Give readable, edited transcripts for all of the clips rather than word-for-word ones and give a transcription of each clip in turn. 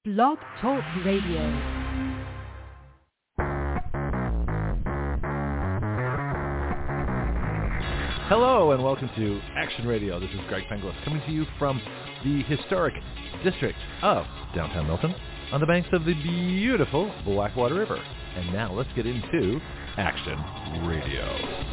Blog Talk Radio. Hello and welcome to Action Radio. This is Greg Penglis coming to you from the historic district of downtown Milton on the banks of the beautiful Blackwater River. And now let's get into Action Radio.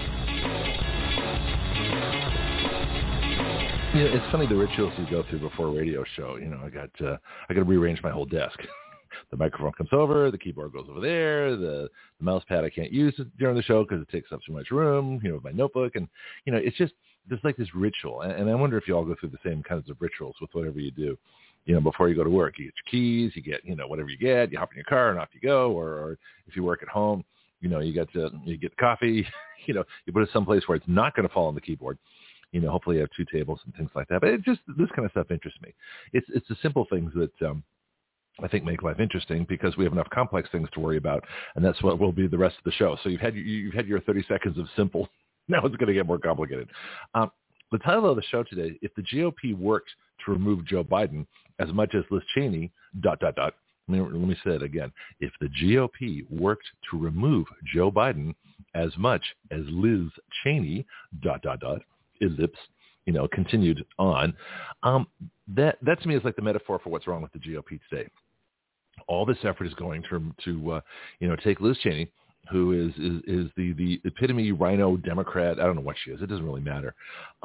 You know, it's funny the rituals you go through before a radio show. You know, I got to rearrange my whole desk. The microphone comes over, the keyboard goes over there, the mouse pad I can't use during the show because it takes up too much room, you know, with my notebook. And, you know, it's just, there's like this ritual. And I wonder if you all go through the same kinds of rituals with whatever you do. You know, before you go to work, you get your keys, you get, you know, whatever you get, you hop in your car and off you go. Or if you work at home, you know, you get coffee, you know, you put it someplace where it's not going to fall on the keyboard. You know, hopefully you have two tables and things like that. But it just, this kind of stuff interests me. It's the simple things that, I think make life interesting because we have enough complex things to worry about, and that's what will be the rest of the show. So you've had your 30 seconds of simple. Now it's going to get more complicated. The title of the show today: If the GOP worked to remove Joe Biden as much as Liz Cheney. ... Let me say it again. If the GOP worked to remove Joe Biden as much as Liz Cheney. ... Ellipse. You know, continued on. That to me is like the metaphor for what's wrong with the GOP today. All this effort is going to take Liz Cheney, who is the epitome rhino Democrat. I don't know what she is. It doesn't really matter.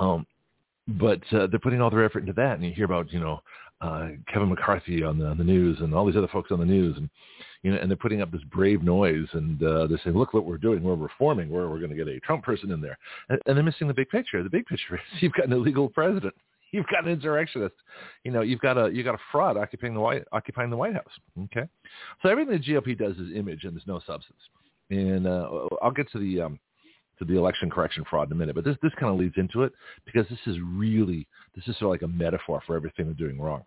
But they're putting all their effort into that. And you hear about, Kevin McCarthy on the news and all these other folks on the news. And, and they're putting up this brave noise. And they're saying, look what we're doing. We're reforming. We're going to get a Trump person in there. And they're missing the big picture. The big picture is you've got an illegal president. You've got an insurrectionist. You've got a fraud occupying the White House. Okay, so everything the GOP does is image, and there's no substance. And I'll get to the election correction fraud in a minute, but this kind of leads into it because this is sort of like a metaphor for everything they're doing wrong.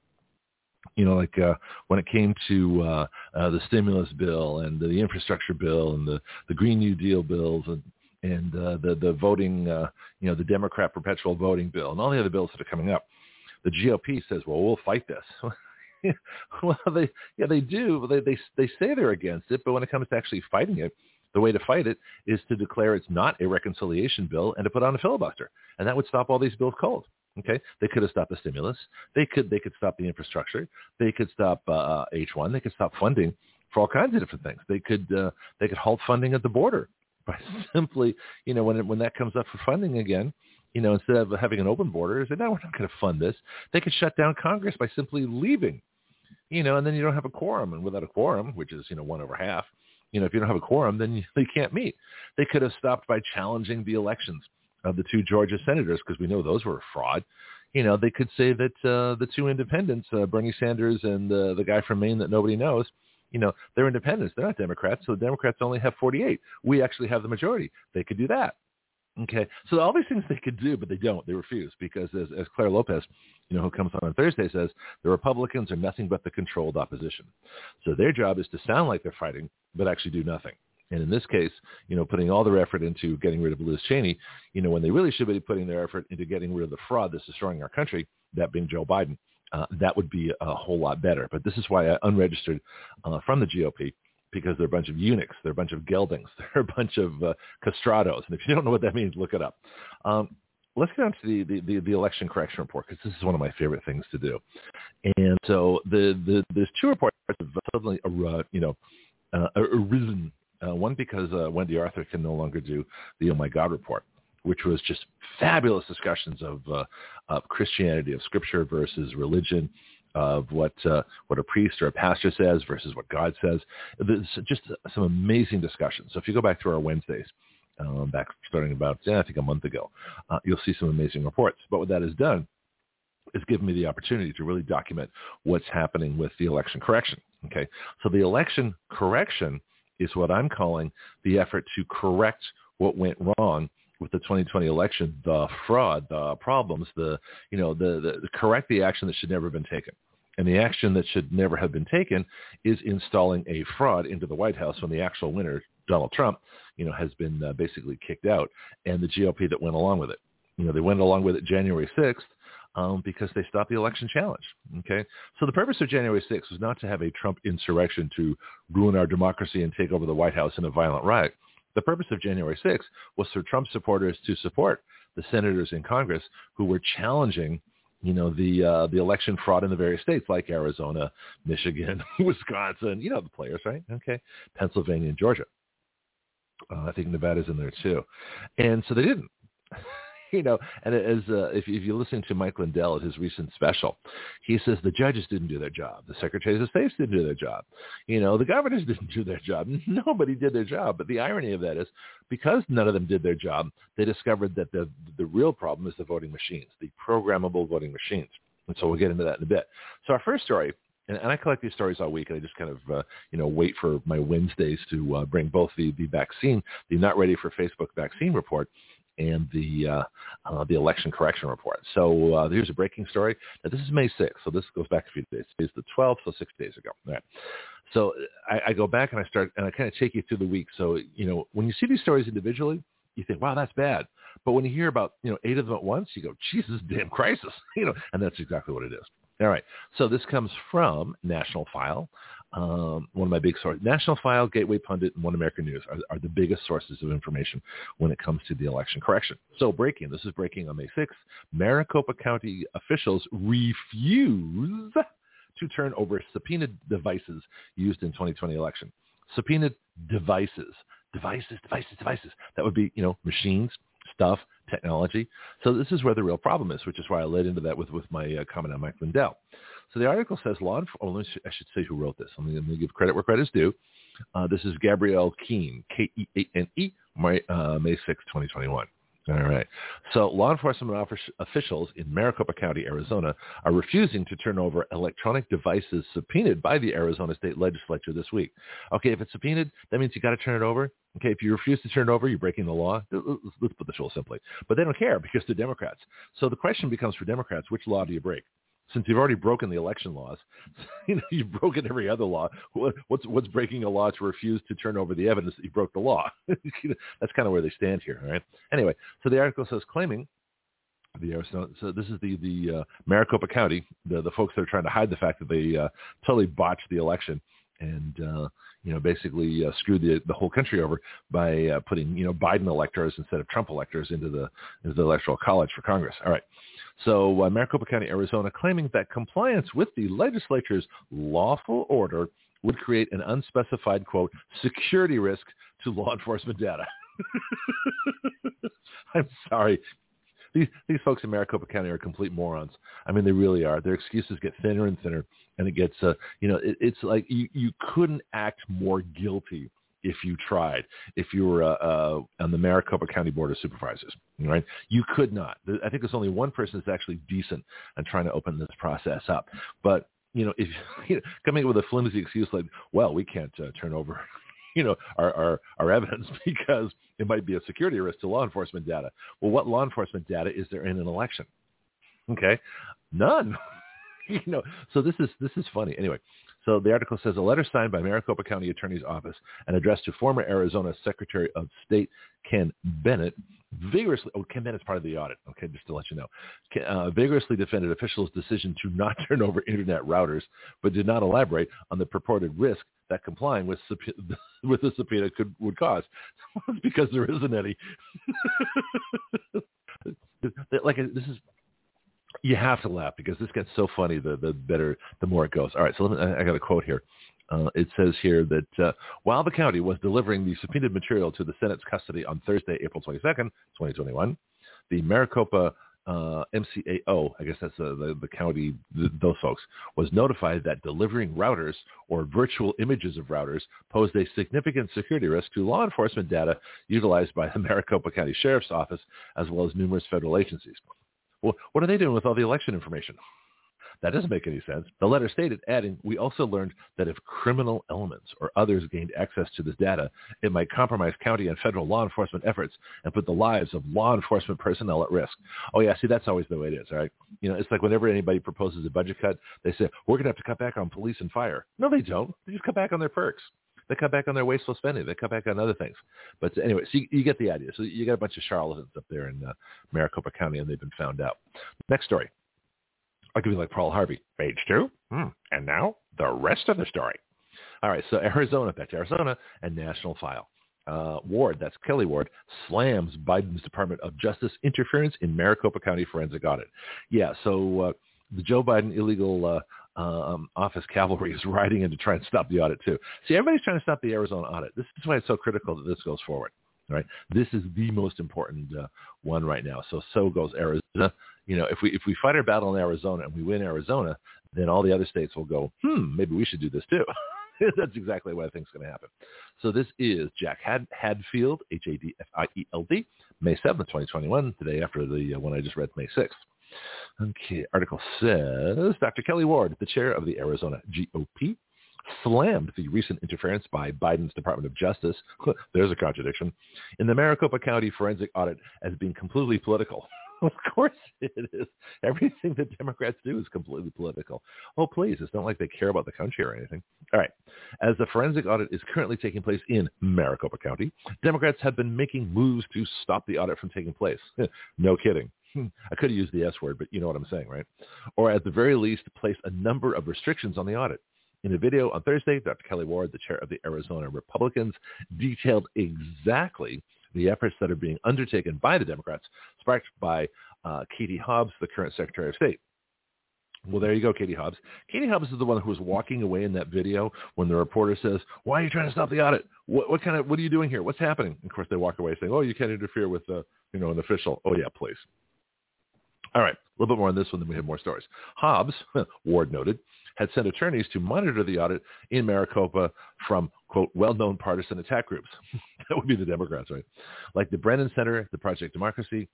When it came to the stimulus bill and the infrastructure bill and the Green New Deal bills and the voting, the Democrat perpetual voting bill and all the other bills that are coming up, the GOP says, well, we'll fight this. Well, they do. They say they're against it, but when it comes to actually fighting it, the way to fight it is to declare it's not a reconciliation bill and to put on a filibuster, and that would stop all these bills cold. Okay, they could have stopped the stimulus. They could stop the infrastructure. They could stop H1. They could stop funding for all kinds of different things. They could halt funding at the border by simply, when that comes up for funding again, instead of having an open border, say, no, we're not going to fund this. They could shut down Congress by simply leaving, and then you don't have a quorum. And without a quorum, which is, 1 over half, if you don't have a quorum, then they can't meet. They could have stopped by challenging the elections of the two Georgia senators because we know those were a fraud. They could say that the two independents, Bernie Sanders and the guy from Maine that nobody knows, they're independents. They're not Democrats, so Democrats only have 48. We actually have the majority. They could do that. Okay, so all these things they could do, but they don't. They refuse because, as Claire Lopez, who comes on Thursday, says, the Republicans are nothing but the controlled opposition. So their job is to sound like they're fighting, but actually do nothing. And in this case, putting all their effort into getting rid of Liz Cheney, when they really should be putting their effort into getting rid of the fraud that's destroying our country, that being Joe Biden, that would be a whole lot better. But this is why I unregistered from the GOP, because they're a bunch of eunuchs, they're a bunch of geldings, they're a bunch of castrados. And if you don't know what that means, look it up. Let's get on to the election correction report, because this is one of my favorite things to do. And so there's two reports that have suddenly arisen. One because Wendy Arthur can no longer do the Oh My God report, which was just fabulous discussions of Christianity, of Scripture versus religion, of what a priest or a pastor says versus what God says. There's just some amazing discussions. So if you go back to our Wednesdays, back starting about, I think a month ago, you'll see some amazing reports. But what that has done is given me the opportunity to really document what's happening with the election correction. Okay, so the election correction is what I'm calling the effort to correct what went wrong with the 2020 election, the fraud, the problems, the correct the action that should never have been taken. And the action that should never have been taken is installing a fraud into the White House when the actual winner, Donald Trump, has been basically kicked out, and the GOP that went along with it. They went along with it January 6th, because they stopped the election challenge. Okay, so the purpose of January 6th was not to have a Trump insurrection to ruin our democracy and take over the White House in a violent riot. The purpose of January 6th was for Trump supporters to support the senators in Congress who were challenging, the election fraud in the various states like Arizona, Michigan, Wisconsin, the players, right? Okay, Pennsylvania and Georgia. I think Nevada's in there too, and so they didn't. And if you're listening to Mike Lindell at his recent special, he says the judges didn't do their job. The secretaries of state didn't do their job. The governors didn't do their job. Nobody did their job. But the irony of that is because none of them did their job, they discovered that the real problem is the voting machines, the programmable voting machines. And so we'll get into that in a bit. So our first story, and I collect these stories all week, and I just kind of, wait for my Wednesdays to bring both the vaccine, the Not Ready for Facebook vaccine report, and the election correction report. So here's a breaking story. Now, this is May 6th, so this goes back a few days. Today's the 12th, so 6 days ago. All right. So I go back and I start, and I kind of take you through the week. So, when you see these stories individually, you think, wow, that's bad. But when you hear about, 8 of them at once, you go, Jesus, damn crisis, and that's exactly what it is. All right. So this comes from National File, one of my big sources. National File, Gateway Pundit, and One American News are the biggest sources of information when it comes to the election correction. So this is breaking on May 6th. Maricopa County officials refuse to turn over subpoenaed devices used in 2020 election. Subpoenaed devices. That would be, machines, stuff, technology. So this is where the real problem is, which is why I led into that with my comment on Mike Lindell. So the article says I should say who wrote this. Let me give credit where credit is due. This is Gabrielle Keene, Keane, May 6, 2021. All right. So law enforcement officials in Maricopa County, Arizona, are refusing to turn over electronic devices subpoenaed by the Arizona State Legislature this week. Okay, if it's subpoenaed, that means you got to turn it over. Okay, if you refuse to turn it over, you're breaking the law. Let's put this real simply. But they don't care because they're Democrats. So the question becomes for Democrats, which law do you break? Since you've already broken the election laws, you've broken every other law. What's breaking a law to refuse to turn over the evidence that you broke the law? That's kind of where they stand here, all right? Anyway, so the article says claiming the Arizona. So this is the Maricopa County, the folks that are trying to hide the fact that they totally botched the election and basically screwed the whole country over by putting Biden electors instead of Trump electors into the electoral college for Congress. All right. So Maricopa County, Arizona, claiming that compliance with the legislature's lawful order would create an unspecified, quote, security risk to law enforcement data. I'm sorry. These folks in Maricopa County are complete morons. I mean, they really are. Their excuses get thinner and thinner, and it gets, it's like you couldn't act more guilty if you tried, if you were on the Maricopa County Board of Supervisors, right? You could not. I think there's only one person that's actually decent and trying to open this process up. But, if coming up with a flimsy excuse like, well, we can't turn over our evidence because it might be a security risk to law enforcement data. Well, what law enforcement data is there in an election? Okay, none. So this is funny. Anyway, so the article says a letter signed by Maricopa County Attorney's Office and addressed to former Arizona Secretary of State Ken Bennett vigorously. Oh, Ken Bennett's part of the audit. Okay, just to let you know, vigorously defended officials' decision to not turn over internet routers, but did not elaborate on the purported risk that complying with the subpoena would cause. It's because there isn't any. This is. You have to laugh because this gets so funny. The more it goes. All right, so I got a quote here. It says here that while the county was delivering the subpoenaed material to the Senate's custody on Thursday, April 22nd, 2021, the Maricopa MCAO, I guess that's the county, those folks, was notified that delivering routers or virtual images of routers posed a significant security risk to law enforcement data utilized by the Maricopa County Sheriff's Office as well as numerous federal agencies. Well, what are they doing with all the election information? That doesn't make any sense. The letter stated, adding, we also learned that if criminal elements or others gained access to this data, it might compromise county and federal law enforcement efforts and put the lives of law enforcement personnel at risk. Oh, yeah, see, that's always the way it is, all right? It's like whenever anybody proposes a budget cut, they say, we're going to have to cut back on police and fire. No, they don't. They just cut back on their perks. They cut back on their wasteful spending. They cut back on other things. But anyway, so you get the idea. So you got a bunch of charlatans up there in Maricopa County, and they've been found out. Next story. I'll give you like Pearl Harvey. Page 2. And now the rest of the story. All right, so Arizona, back to Arizona, and National File. Ward, that's Kelly Ward, slams Biden's Department of Justice interference in Maricopa County forensic audit. Yeah, so the Joe Biden illegal office cavalry is riding in to try and stop the audit too. See, everybody's trying to stop the Arizona audit. This is why it's so critical that this goes forward. Right, this is the most important one right now. So goes Arizona. You know, if we fight our battle in Arizona and we win Arizona, then all the other states will go, maybe we should do this too. That's exactly what I think is going to happen. So this is Jack Hadfield, Hadfield, May 7th, 2021, the day after the one I just read, May 6th. Okay, article says, Dr. Kelly Ward, the chair of the Arizona GOP, slammed the recent interference by Biden's Department of Justice, there's a contradiction, in the Maricopa County forensic audit as being completely political. Of course it is. Everything that Democrats do is completely political. Oh, please. It's not like they care about the country or anything. All right. As the forensic audit is currently taking place in Maricopa County, Democrats have been making moves to stop the audit from taking place. No kidding. I could have used the S word, but you know what I'm saying, right? Or at the very least, place a number of restrictions on the audit. In a video on Thursday, Dr. Kelly Ward, the chair of the Arizona Republicans, detailed exactly the efforts that are being undertaken by the Democrats, sparked by Katie Hobbs, the current Secretary of State. Well, there you go, Katie Hobbs. Katie Hobbs is the one who was walking away in that video when the reporter says, "Why are you trying to stop the audit? What are you doing here? What's happening?" And of course, they walk away saying, "Oh, you can't interfere with an official." Oh yeah, please. All right, a little bit more on this one, then we have more stories. Hobbs, Ward noted, had sent attorneys to monitor the audit in Maricopa from, quote, well-known partisan attack groups. That would be the Democrats, right? Like the Brennan Center, the Project Democracy,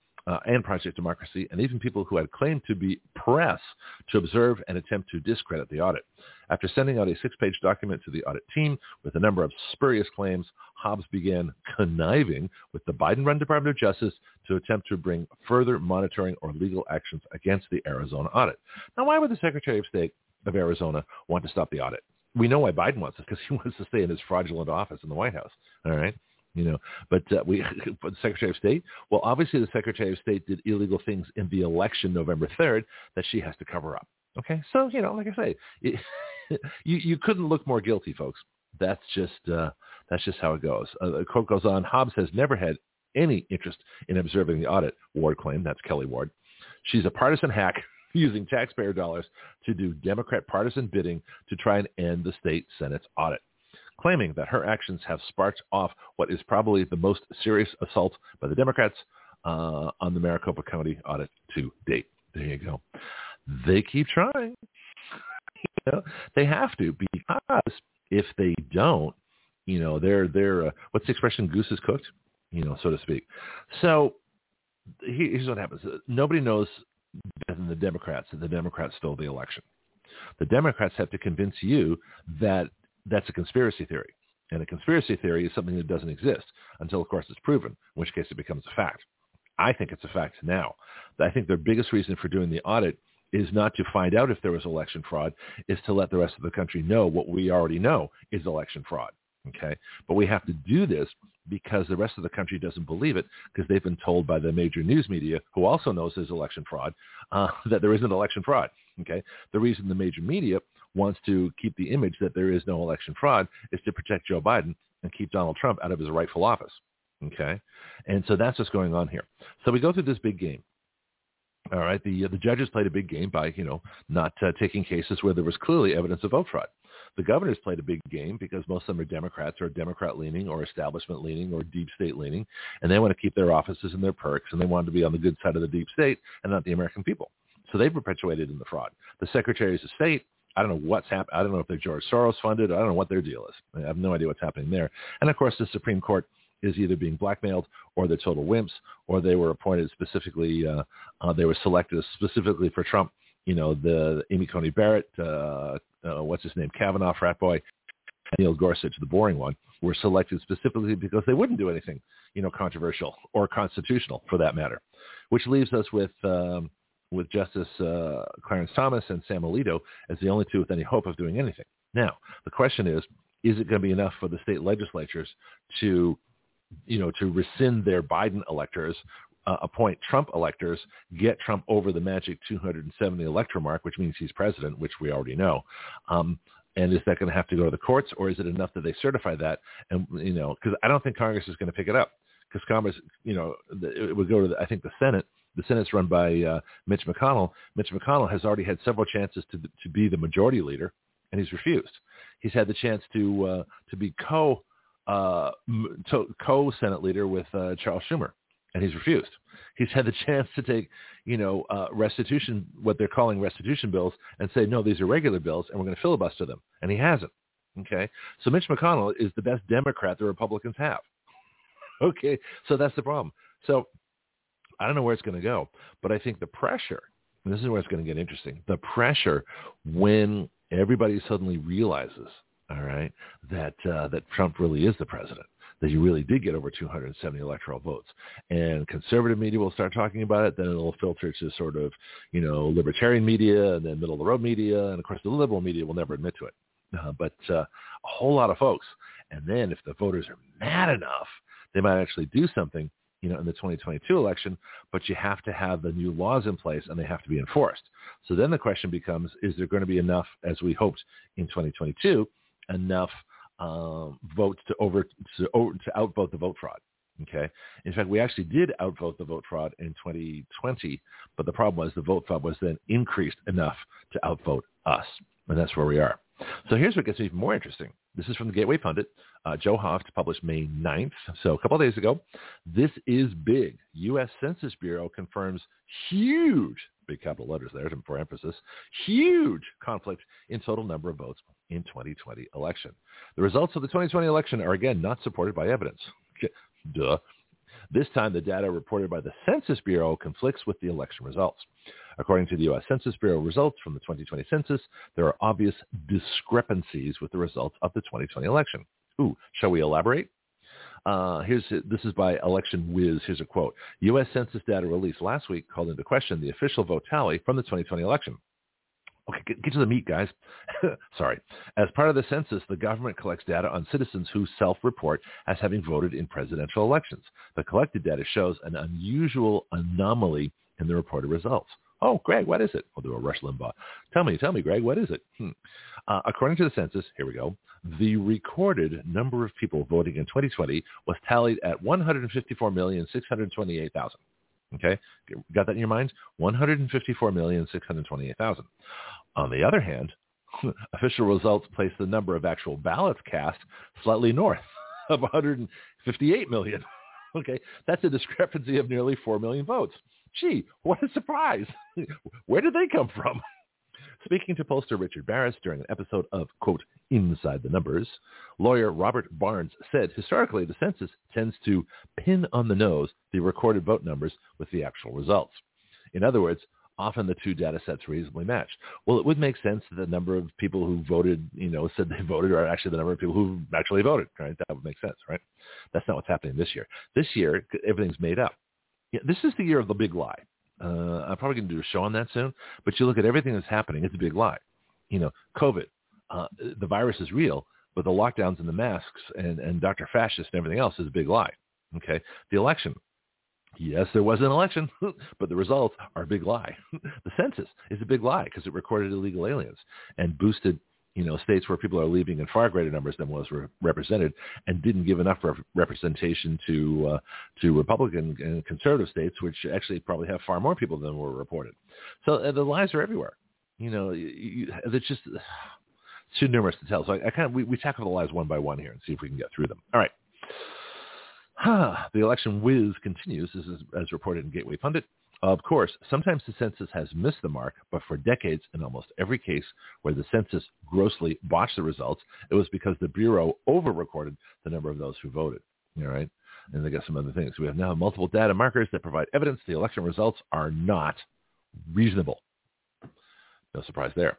and even people who had claimed to be press to observe and attempt to discredit the audit. After sending out a 6-page document to the audit team with a number of spurious claims, Hobbs began conniving with the Biden-run Department of Justice to attempt to bring further monitoring or legal actions against the Arizona audit. Now, why would the Secretary of State of Arizona want to stop the audit? We know why Biden wants it, because he wants to stay in his fraudulent office in the White House. All right. But the Secretary of State, well, obviously the Secretary of State did illegal things in the election November 3rd that she has to cover up. Okay. So, like I say, you couldn't look more guilty, folks. That's just how it goes. The quote goes on, Hobbs has never had any interest in observing the audit, Ward claimed. That's Kelly Ward. She's a partisan hack using taxpayer dollars to do Democrat partisan bidding to try and end the state Senate's audit, claiming that her actions have sparked off what is probably the most serious assault by the Democrats on the Maricopa County audit to date. There you go. They keep trying. They have to, because if they don't, they're what's the expression? Goose is cooked, so to speak. So here's what happens. Nobody knows better than the Democrats that the Democrats stole the election. The Democrats have to convince you that that's a conspiracy theory. And a conspiracy theory is something that doesn't exist until, of course, it's proven, in which case it becomes a fact. I think it's a fact now. I think their biggest reason for doing the audit is not to find out if there was election fraud, is to let the rest of the country know what we already know is election fraud. Okay. But we have to do this because the rest of the country doesn't believe it, because they've been told by the major news media, who also knows there's election fraud, that there isn't election fraud. Okay. The reason the major media wants to keep the image that there is no election fraud is to protect Joe Biden and keep Donald Trump out of his rightful office. Okay. And so that's what's going on here. So we go through this big game. All right. The judges played a big game by, not taking cases where there was clearly evidence of vote fraud. The governors played a big game because most of them are Democrats, or Democrat-leaning, or establishment-leaning, or deep state-leaning, and they want to keep their offices and their perks, and they want to be on the good side of the deep state and not the American people. So they perpetuated in the fraud. The secretaries of state, I don't know what's happened. I don't know if they're George Soros funded. I don't know what their deal is. I have no idea what's happening there. And of course, the Supreme Court is either being blackmailed, or they're total wimps, or they were appointed specifically, they were selected specifically for Trump. The Amy Coney Barrett, what's his name, Kavanaugh, frat boy, Neil Gorsuch, the boring one, were selected specifically because they wouldn't do anything, controversial or constitutional for that matter, which leaves us with Justice Clarence Thomas and Sam Alito as the only two with any hope of doing anything. Now, the question is it going to be enough for the state legislatures to rescind their Biden electors, appoint Trump electors, get Trump over the magic 270 electoral mark, which means he's president, which we already know. And is that going to have to go to the courts, or is it enough that they certify that? And, because I don't think Congress is going to pick it up, because Congress, it would go to, I think, the Senate. The Senate's run by Mitch McConnell. Mitch McConnell has already had several chances to be the majority leader, and he's refused. He's had the chance to be co-Senate leader with Charles Schumer, and he's refused. He's had the chance to take, restitution, what they're calling restitution bills, and say, no, these are regular bills, and we're going to filibuster them, and he hasn't. Okay, so Mitch McConnell is the best Democrat the Republicans have. Okay, so that's the problem. So I don't know where it's going to go, but I think the pressure, and this is where it's going to get interesting, the pressure when everybody suddenly realizes, all right, that Trump really is the president, that you really did get over 270 electoral votes, and conservative media will start talking about it, then it'll filter to sort of, libertarian media, and then middle-of-the-road media, and of course the liberal media will never admit to it. But a whole lot of folks, and then if the voters are mad enough, they might actually do something, in the 2022 election, but you have to have the new laws in place and they have to be enforced. So then the question becomes, is there going to be enough, as we hoped in 2022, enough votes to outvote the vote fraud? Okay. In fact, we actually did outvote the vote fraud in 2020, but the problem was the vote fraud was then increased enough to outvote us. And that's where we are. So here's what gets even more interesting. This is from the Gateway Pundit. Joe Hoft published May 9th, so a couple of days ago. This is big. U.S. Census Bureau confirms huge, big capital letters there for emphasis, huge conflict in total number of votes in 2020 election. The results of the 2020 election are, again, not supported by evidence. Duh. This time, the data reported by the Census Bureau conflicts with the election results. According to the U.S. Census Bureau results from the 2020 census, there are obvious discrepancies with the results of the 2020 election. Ooh, shall we elaborate? This is by Election Whiz. Here's a quote. U.S. Census data released last week called into question the official vote tally from the 2020 election. Okay, get to the meat, guys. Sorry. As part of the census, the government collects data on citizens who self-report as having voted in presidential elections. The collected data shows an unusual anomaly in the reported results. Oh, Greg, what is it? We'll do a Rush Limbaugh. Tell me, Greg, what is it? According to the census, here we go, the recorded number of people voting in 2020 was tallied at 154,628,000. Okay, got that in your minds? 154,628,000. On the other hand, official results place the number of actual ballots cast slightly north of 158 million. Okay, that's a discrepancy of nearly 4 million votes. Gee, what a surprise. Where did they come from? Speaking to pollster Richard Barris during an episode of, quote, Inside the Numbers, lawyer Robert Barnes said historically the census tends to pin on the nose the recorded vote numbers with the actual results. In other words, often the two data sets reasonably match. Well, it would make sense that the number of people who voted, said they voted are actually the number of people who actually voted, right? That would make sense, right? That's not what's happening this year. This year, everything's made up. Yeah, this is the year of the big lie. I'm probably going to do a show on that soon, but you look at everything that's happening, it's a big lie. COVID, the virus is real, but the lockdowns and the masks and Dr. Fascist and everything else is a big lie. Okay. The election. Yes, there was an election, but the results are a big lie. The census is a big lie because it recorded illegal aliens and boosted, states where people are leaving in far greater numbers than was represented, and didn't give enough representation to Republican and conservative states, which actually probably have far more people than were reported. So the lies are everywhere. It's just too numerous to tell. So we tackle the lies one by one here and see if we can get through them. All right. The election whiz continues. This is as reported in Gateway Pundit. Of course, sometimes the census has missed the mark, but for decades, in almost every case where the census grossly botched the results, it was because the Bureau over-recorded the number of those who voted. All right? And they got some other things. We have now multiple data markers that provide evidence the election results are not reasonable. No surprise there.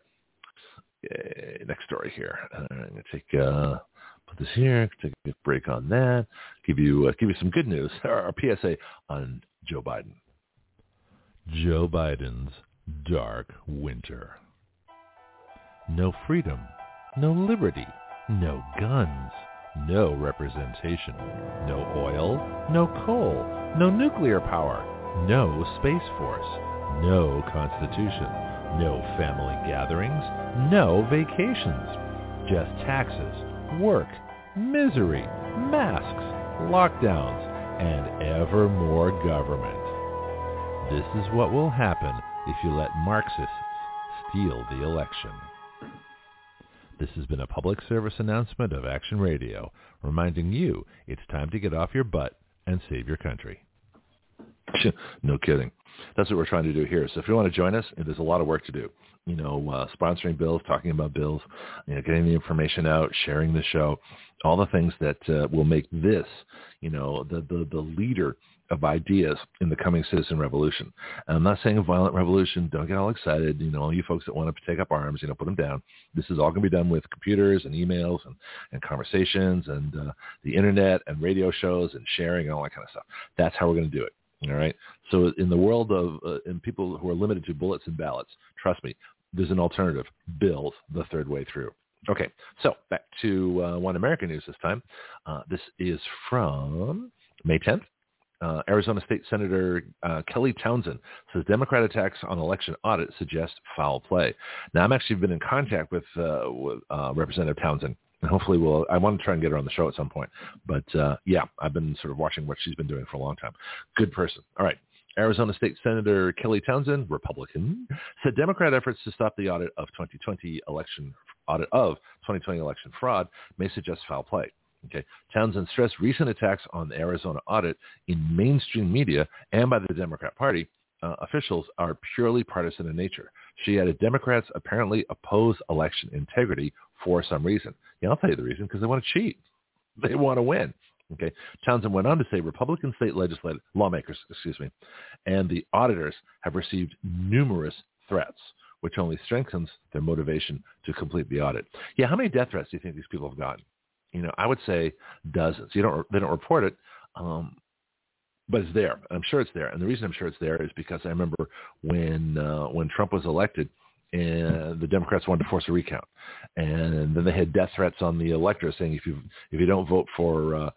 Next story here. I'm going to take put this here, take a break on that, give you some good news. Our PSA on Joe Biden. Joe Biden's dark winter. No freedom, no liberty, no guns, no representation, no oil, no coal, no nuclear power, No Space Force. No Constitution. No family gatherings. No vacations. Just taxes, work, misery, masks, lockdowns, and ever more government. This is what will happen if you let Marxists steal the election. This has been a public service announcement of Action Radio, reminding you it's time to get off your butt and save your country. No kidding. That's what we're trying to do here. So if you want to join us, there's a lot of work to do. Sponsoring bills, talking about bills, getting the information out, sharing the show, all the things that will make this, the leader of ideas in the coming citizen revolution. And I'm not saying a violent revolution. Don't get all excited. All you folks that want to take up arms, put them down. This is all going to be done with computers and emails and conversations and the internet and radio shows and sharing and all that kind of stuff. That's how we're going to do it. All right. So in the world of in people who are limited to bullets and ballots, trust me, there's an alternative. Bills the third way through. Okay. So back to One American News this time. This is from May 10th. Arizona State Senator Kelly Townsend says Democrat attacks on election audit suggest foul play. Now, I've actually been in contact with Representative Townsend. And hopefully I want to try and get her on the show at some point. But I've been sort of watching what she's been doing for a long time. Good person. All right. Arizona State Senator Kelly Townsend, Republican, said Democrat efforts to stop the audit of 2020 election fraud may suggest foul play. Okay. Townsend stressed recent attacks on the Arizona audit in mainstream media and by the Democrat Party officials are purely partisan in nature. She added Democrats apparently oppose election integrity for some reason. I'll tell you the reason, because they want to cheat. They want to win. Okay. Townsend went on to say Republican state lawmakers, and the auditors have received numerous threats, which only strengthens their motivation to complete the audit. Yeah, how many death threats do you think these people have gotten? I would say dozens. They don't report it, but it's there. I'm sure it's there. And the reason I'm sure it's there is because I remember when Trump was elected, and the Democrats wanted to force a recount, and then they had death threats on the electorate saying if you don't vote for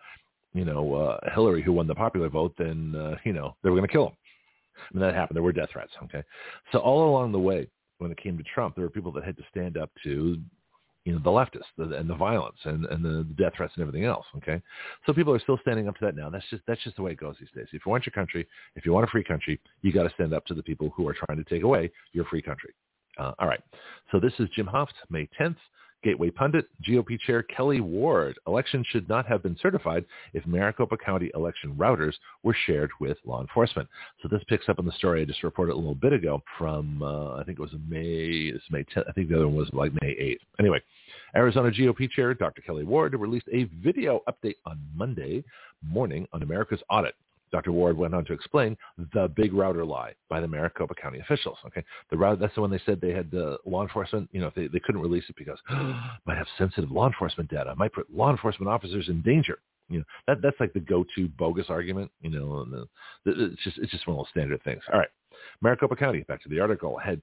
Hillary, who won the popular vote, then they were going to kill him. And that happened. There were death threats. Okay, so all along the way, when it came to Trump, there were people that had to stand up to the leftists and the violence and the death threats and everything else. Okay, so people are still standing up to that now. That's just the way it goes these days. If you want your country, if you want a free country, you got to stand up to the people who are trying to take away your free country. All right. So this is Jim Hoft, May 10th. Gateway pundit, GOP Chair Kelly Ward. Election should not have been certified if Maricopa County election routers were shared with law enforcement. So this picks up on the story I just reported a little bit ago from, I think it was May 10th. I think the other one was like May 8th. Anyway, Arizona GOP Chair Dr. Kelly Ward released a video update on Monday morning on America's audit. Dr. Ward went on to explain the big router lie by the Maricopa County officials. Okay, the router, that's the one they said they had law enforcement. They couldn't release it because might have sensitive law enforcement data, might put law enforcement officers in danger. That's like the go-to bogus argument. And it's just one of those standard things. All right, Maricopa County, back to the article, had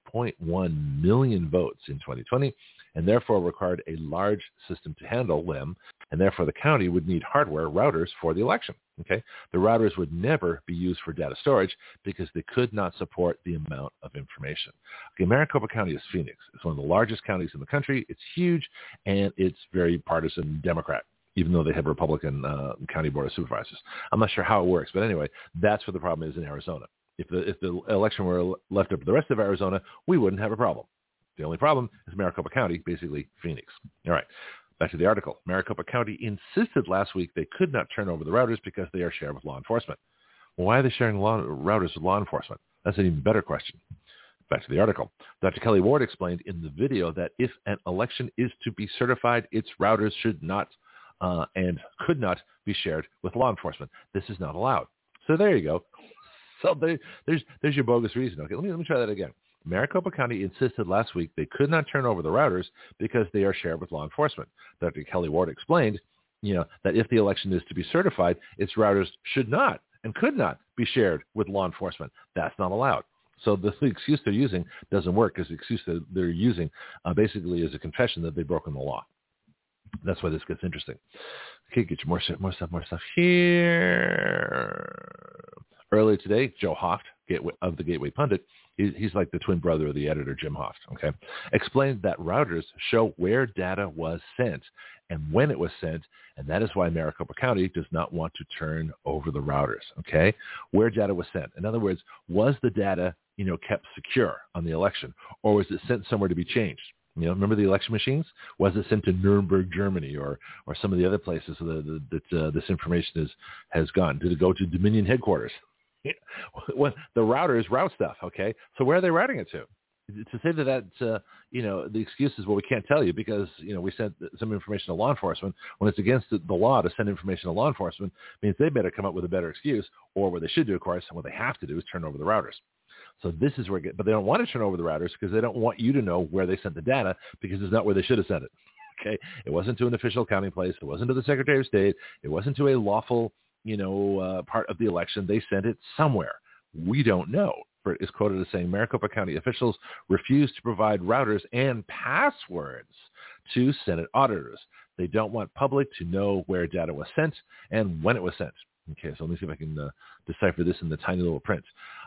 2.1 million votes in 2020, and therefore required a large system to handle them, and therefore the county would need hardware routers for the election. Okay, the routers would never be used for data storage because they could not support the amount of information. Okay, Maricopa County is Phoenix. It's one of the largest counties in the country. It's huge, and it's very partisan Democrat, even though they have Republican county board of supervisors. I'm not sure how it works, but anyway, that's what the problem is in Arizona. If the election were left up to the rest of Arizona, we wouldn't have a problem. The only problem is Maricopa County, basically Phoenix. All right. Back to the article. Maricopa County insisted last week they could not turn over the routers because they are shared with law enforcement. Well, why are they sharing routers with law enforcement? That's an even better question. Back to the article. Dr. Kelly Ward explained in the video that if an election is to be certified, its routers should not and could not be shared with law enforcement. This is not allowed. So there you go. So there's your bogus reason. Okay, let me try that again. Maricopa County insisted last week they could not turn over the routers because they are shared with law enforcement. Dr. Kelly Ward explained, that if the election is to be certified, its routers should not and could not be shared with law enforcement. That's not allowed. So the excuse they're using doesn't work because the excuse that they're using basically is a confession that they've broken the law. That's why this gets interesting. Okay, get you more stuff here. Earlier today, Joe Hoft of the Gateway Pundit, he's like the twin brother of the editor, Jim Hoft, okay, explained that routers show where data was sent and when it was sent, and that is why Maricopa County does not want to turn over the routers, okay, where data was sent. In other words, was the data, kept secure on the election, or was it sent somewhere to be changed? Remember the election machines? Was it sent to Nuremberg, Germany, or some of the other places that this information has gone? Did it go to Dominion headquarters? Well, the routers route stuff, okay? So where are they routing it to? To say that, the excuse is, well, we can't tell you because, we sent some information to law enforcement. When it's against the law to send information to law enforcement, means they better come up with a better excuse, or what they should do, of course, and what they have to do is turn over the routers. So this is where, but they don't want to turn over the routers because they don't want you to know where they sent the data because it's not where they should have sent it. Okay, it wasn't to an official accounting place. It wasn't to the Secretary of State. It wasn't to a lawful, part of the election. They sent it somewhere. We don't know. Bert is quoted as saying Maricopa County officials refuse to provide routers and passwords to Senate auditors. They don't want public to know where data was sent and when it was sent. Okay, so let me see if I can decipher this in the tiny little print.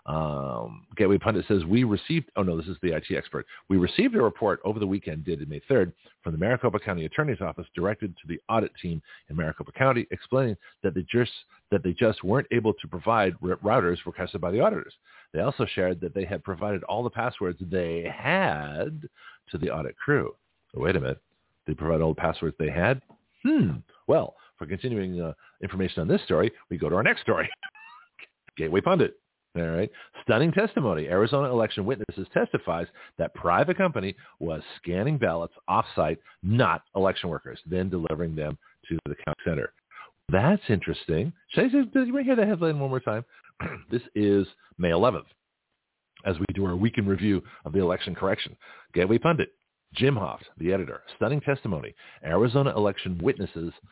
Gateway Pundit says, this is the IT expert. We received a report over the weekend dated May 3rd from the Maricopa County Attorney's Office directed to the audit team in Maricopa County, explaining that they just weren't able to provide routers requested by the auditors. They also shared that they had provided all the passwords they had to the audit crew. Wait a minute. They provided all the passwords they had? Well, for continuing information on this story, we go to our next story. Gateway Pundit. All right. Stunning testimony. Arizona election witnesses testifies that private company was scanning ballots off-site, not election workers, then delivering them to the county center. That's interesting. Did you hear that headline one more time? This is May 11th, as we do our weekend review of the election correction. Gateway Pundit. Jim Hoft, the editor, stunning testimony. Arizona election witness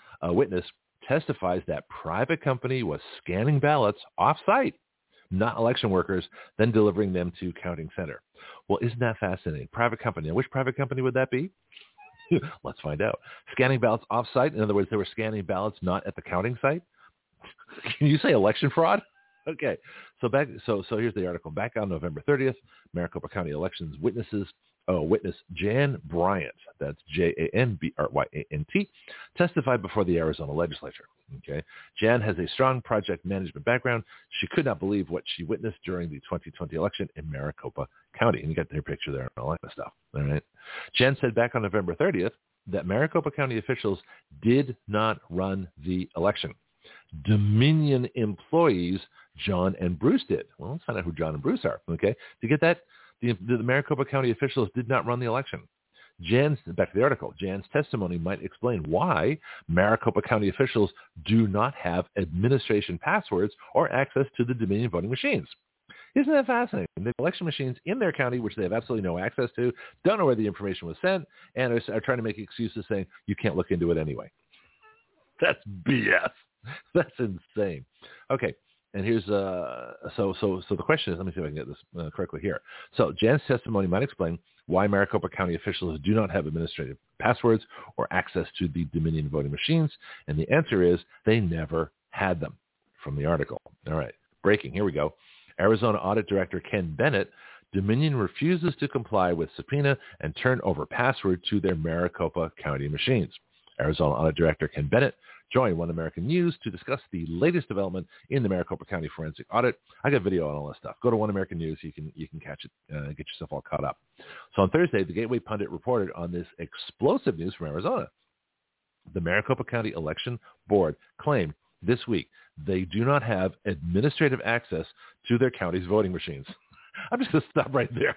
testifies that private company was scanning ballots off-site, not election workers, then delivering them to counting center. Well, isn't that fascinating? Private company. Now, which private company would that be? Let's find out. Scanning ballots off-site. In other words, they were scanning ballots not at the counting site. Can you say election fraud? Okay. So here's the article. Back on November 30th, Maricopa County elections witness Jan Bryant, that's Janbryant, testified before the Arizona legislature. Okay, Jan has a strong project management background. She could not believe what she witnessed during the 2020 election in Maricopa County. And you got their picture there and all that stuff. All right. Jan said back on November 30th that Maricopa County officials did not run the election. Dominion employees, John and Bruce, did. Well, let's find out who John and Bruce are. Okay, to get that. The Maricopa County officials did not run the election. Back to the article, Jan's testimony might explain why Maricopa County officials do not have administration passwords or access to the Dominion voting machines. Isn't that fascinating? The election machines in their county, which they have absolutely no access to, don't know where the information was sent, and are trying to make excuses saying, you can't look into it anyway. That's BS. That's insane. Okay. And here's so the question is, let me see if I can get this correctly here. So Jan's testimony might explain why Maricopa County officials do not have administrative passwords or access to the Dominion voting machines, and the answer is they never had them. From the article. All right, breaking. Here we go. Arizona Audit Director Ken Bennett. Dominion refuses to comply with subpoena and turn over password to their Maricopa County machines. Arizona Audit Director Ken Bennett joined One American News to discuss the latest development in the Maricopa County forensic audit. I got video on all this stuff. Go to One American News. You can catch it, get yourself all caught up. So on Thursday, the Gateway Pundit reported on this explosive news from Arizona. The Maricopa County Election Board claimed this week they do not have administrative access to their county's voting machines. I'm just going to stop right there.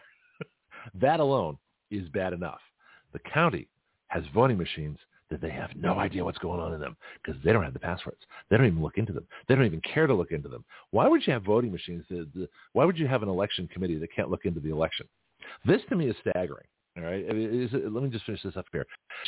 That alone is bad enough. The county has voting machines that they have no idea what's going on in them because they don't have the passwords. They don't even look into them. They don't even care to look into them. Why would you have voting machines? Why would you have an election committee that can't look into the election? This to me is staggering. All right. Let me just finish this up here.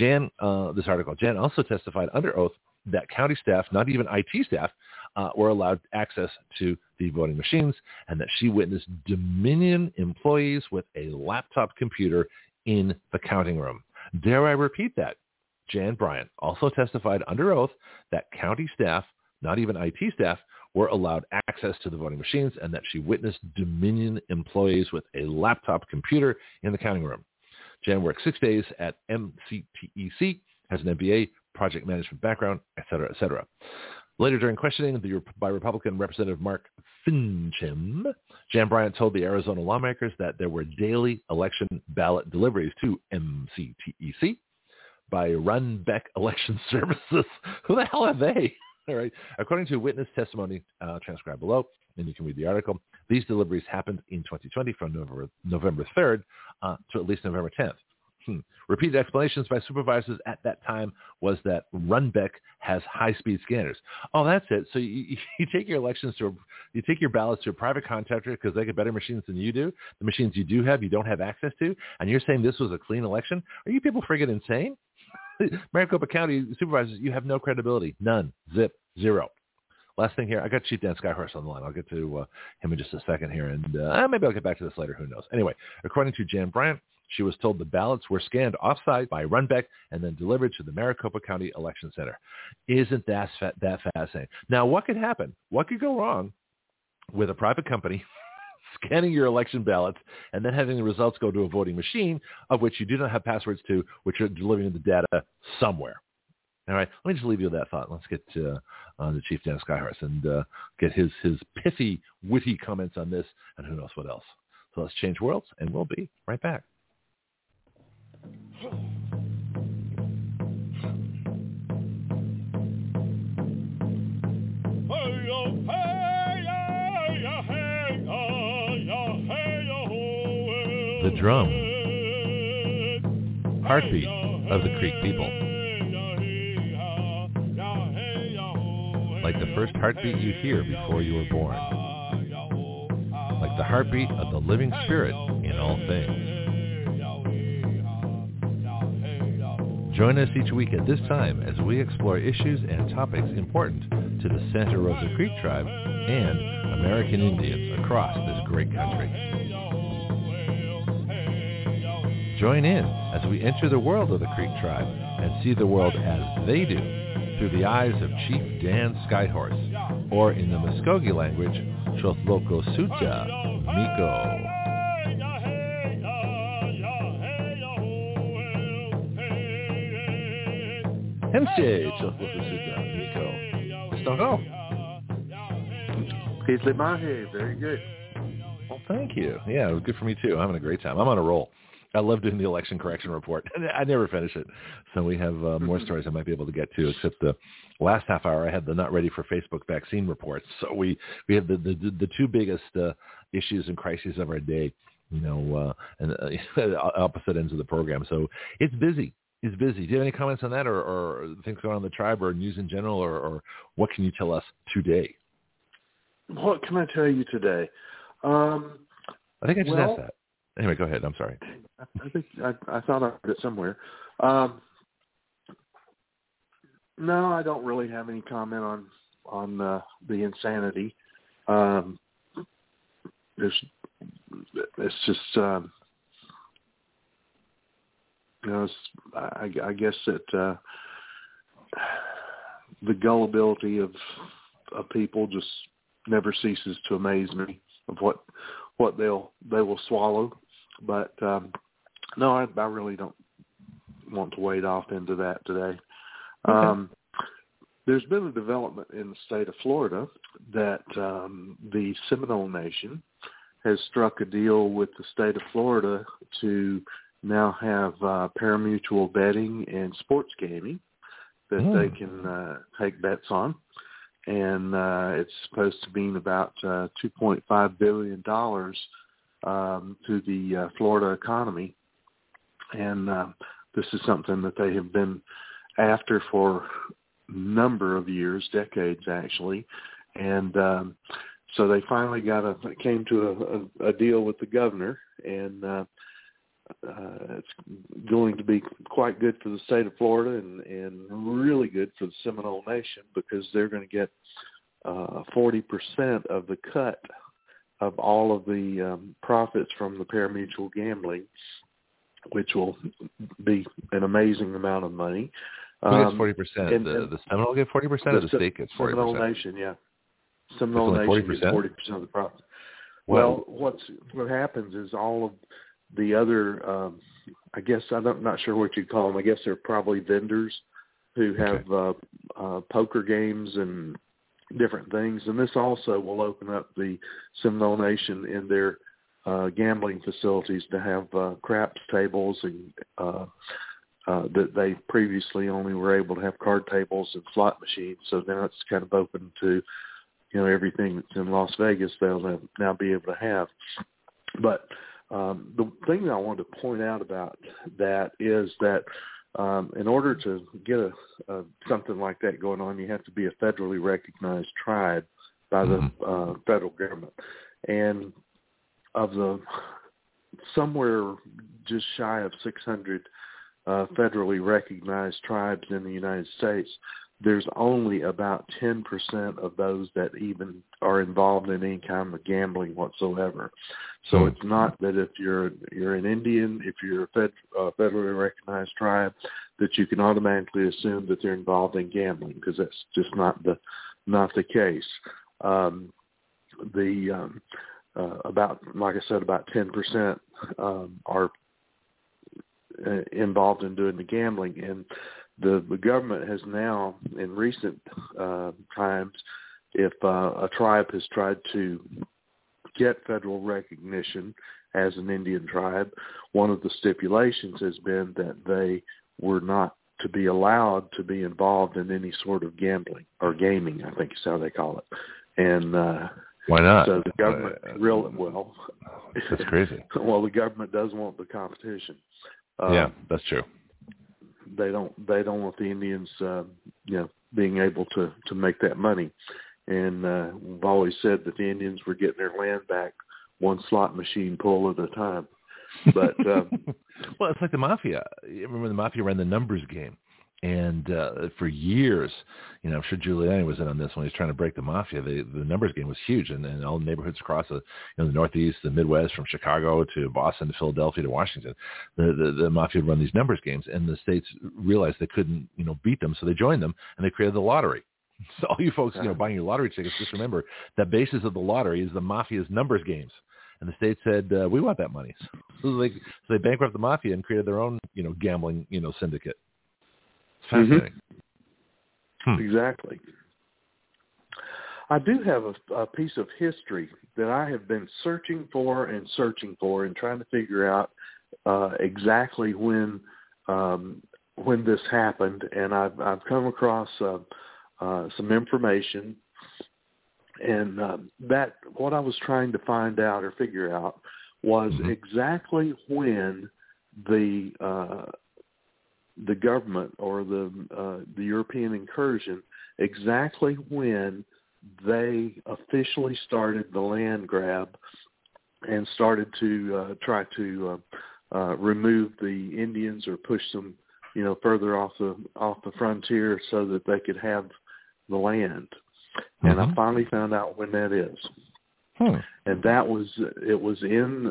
This article, Jan also testified under oath that county staff, not even IT staff, were allowed access to the voting machines, and that she witnessed Dominion employees with a laptop computer in the counting room. Dare I repeat that? Jan Bryant also testified under oath that county staff, not even IT staff, were allowed access to the voting machines and that she witnessed Dominion employees with a laptop computer in the counting room. Jan worked 6 days at MCTEC, has an MBA, project management background, et cetera, et cetera. Later during questioning by Republican Representative Mark Finchem, Jan Bryant told the Arizona lawmakers that there were daily election ballot deliveries to MCTEC by Runbeck Election Services. Who the hell are they? All right. According to witness testimony transcribed below, and you can read the article, these deliveries happened in 2020 from November 3rd to at least November 10th. Repeated explanations by supervisors at that time was that Runbeck has high-speed scanners. Oh, that's it. So you take your you take your ballots to a private contractor because they get better machines than you do. The machines you do have, you don't have access to, and you're saying this was a clean election? Are you people friggin' insane? Maricopa County supervisors, you have no credibility. None. Zip. Zero. Last thing here, I got Chief Dan Skyhorse on the line. I'll get to him in just a second here, and maybe I'll get back to this later. Who knows? Anyway, according to Jan Bryant, she was told the ballots were scanned off-site by Runbeck and then delivered to the Maricopa County Election Center. Isn't that fascinating? Now, what could happen? What could go wrong with a private company scanning your election ballots and then having the results go to a voting machine of which you do not have passwords to, which are delivering the data somewhere? All right, let me just leave you with that thought. Let's get to the Chief Dan Skyhorse and get his pithy, witty comments on this and who knows what else. So let's change worlds, and we'll be right back. The drum, heartbeat of the Creek people. Like the first heartbeat you hear before you were born. Like the heartbeat of the living spirit in all things. Join us each week at this time as we explore issues and topics important to the Santa Rosa Creek Tribe and American Indians across this great country. Join in as we enter the world of the Creek Tribe and see the world as they do through the eyes of Chief Dan Skyhorse, or in the Muskogee language, Chotloko Suta Miko. Hemshe Chotloko Suta Miko. Stongo. Peasley Mahe, very good. Well, thank you. Yeah, it was good for me too. I'm having a great time. I'm on a roll. I love doing the election correction report. I never finish it. So we have more stories I might be able to get to, except the last half hour I had the not ready for Facebook vaccine reports. So we have the two biggest issues and crises of our day, and opposite ends of the program. So it's busy. It's busy. Do you have any comments on that or things going on in the tribe or news in general, or what can you tell us today? What can I tell you today? I think I just asked that. Anyway, go ahead. I'm sorry. I think I thought I heard it somewhere. No, I don't really have any comment on the insanity. It's just I guess that the gullibility of people just never ceases to amaze me of what they will swallow. But no, I really don't want to wade off into that today. Okay. There's been a development in the state of Florida that the Seminole Nation has struck a deal with the state of Florida to now have parimutuel betting and sports gaming that they can take bets on. And it's supposed to mean about $2.5 billion to the Florida economy. And this is something that they have been after for a number of years, decades actually. And so they finally came to a deal with the governor, and it's going to be quite good for the state of Florida and really good for the Seminole Nation, because they're going to get 40% of the cut of all of the profits from the parimutuel gambling, which will be an amazing amount of money. Who gets 40%? The Seminole get 40%, or the state gets 40%? Seminole Nation, yeah. Seminole Nation gets 40% of the profit. Well, what happens is all of the other, I guess I'm not sure what you'd call them. I guess they're probably vendors who have poker games and different things. And this also will open up the Seminole Nation in their gambling facilities to have craps tables and that they previously only were able to have card tables and slot machines. So now it's kind of open to, everything that's in Las Vegas they'll now be able to have. But the thing that I wanted to point out about that is that in order to get something like that going on, you have to be a federally recognized tribe by the federal government. And of the somewhere just shy of 600 federally recognized tribes in the United States, there's only about 10% of those that even are involved in any kind of gambling whatsoever. So it's not that if you're an Indian, if you're a federally recognized tribe, that you can automatically assume that they're involved in gambling, because that's just not the case. About, like I said, about 10% are involved in doing the gambling, and the government has now, in recent times, if a tribe has tried to get federal recognition as an Indian tribe, one of the stipulations has been that they were not to be allowed to be involved in any sort of gambling or gaming, I think is how they call it. And why not? So the government that's crazy. Well, the government does want the competition. Yeah, that's true. They don't want the Indians, being able to make that money. And we've always said that the Indians were getting their land back one slot machine pull at a time. But well, it's like the mafia. Remember, the mafia ran the numbers game, and for years, I'm sure Giuliani was in on this when he was trying to break the mafia. The numbers game was huge, and all the neighborhoods across the Northeast, the Midwest, from Chicago to Boston to Philadelphia to Washington, the mafia would run these numbers games, and the states realized they couldn't beat them, so they joined them and they created the lottery. So all you folks buying your lottery tickets, just remember that basis of the lottery is the mafia's numbers games. And the state said, we want that money. So they bankrupted the mafia and created their own, gambling, syndicate. It's fascinating. Exactly. I do have a piece of history that I have been searching for and trying to figure out exactly when this happened. And I've come across some information. And that what I was trying to find out or figure out was exactly when the government or the European incursion, exactly when they officially started the land grab and started to try to remove the Indians or push them, further off the frontier so that they could have the land. And I finally found out when that is. And it was in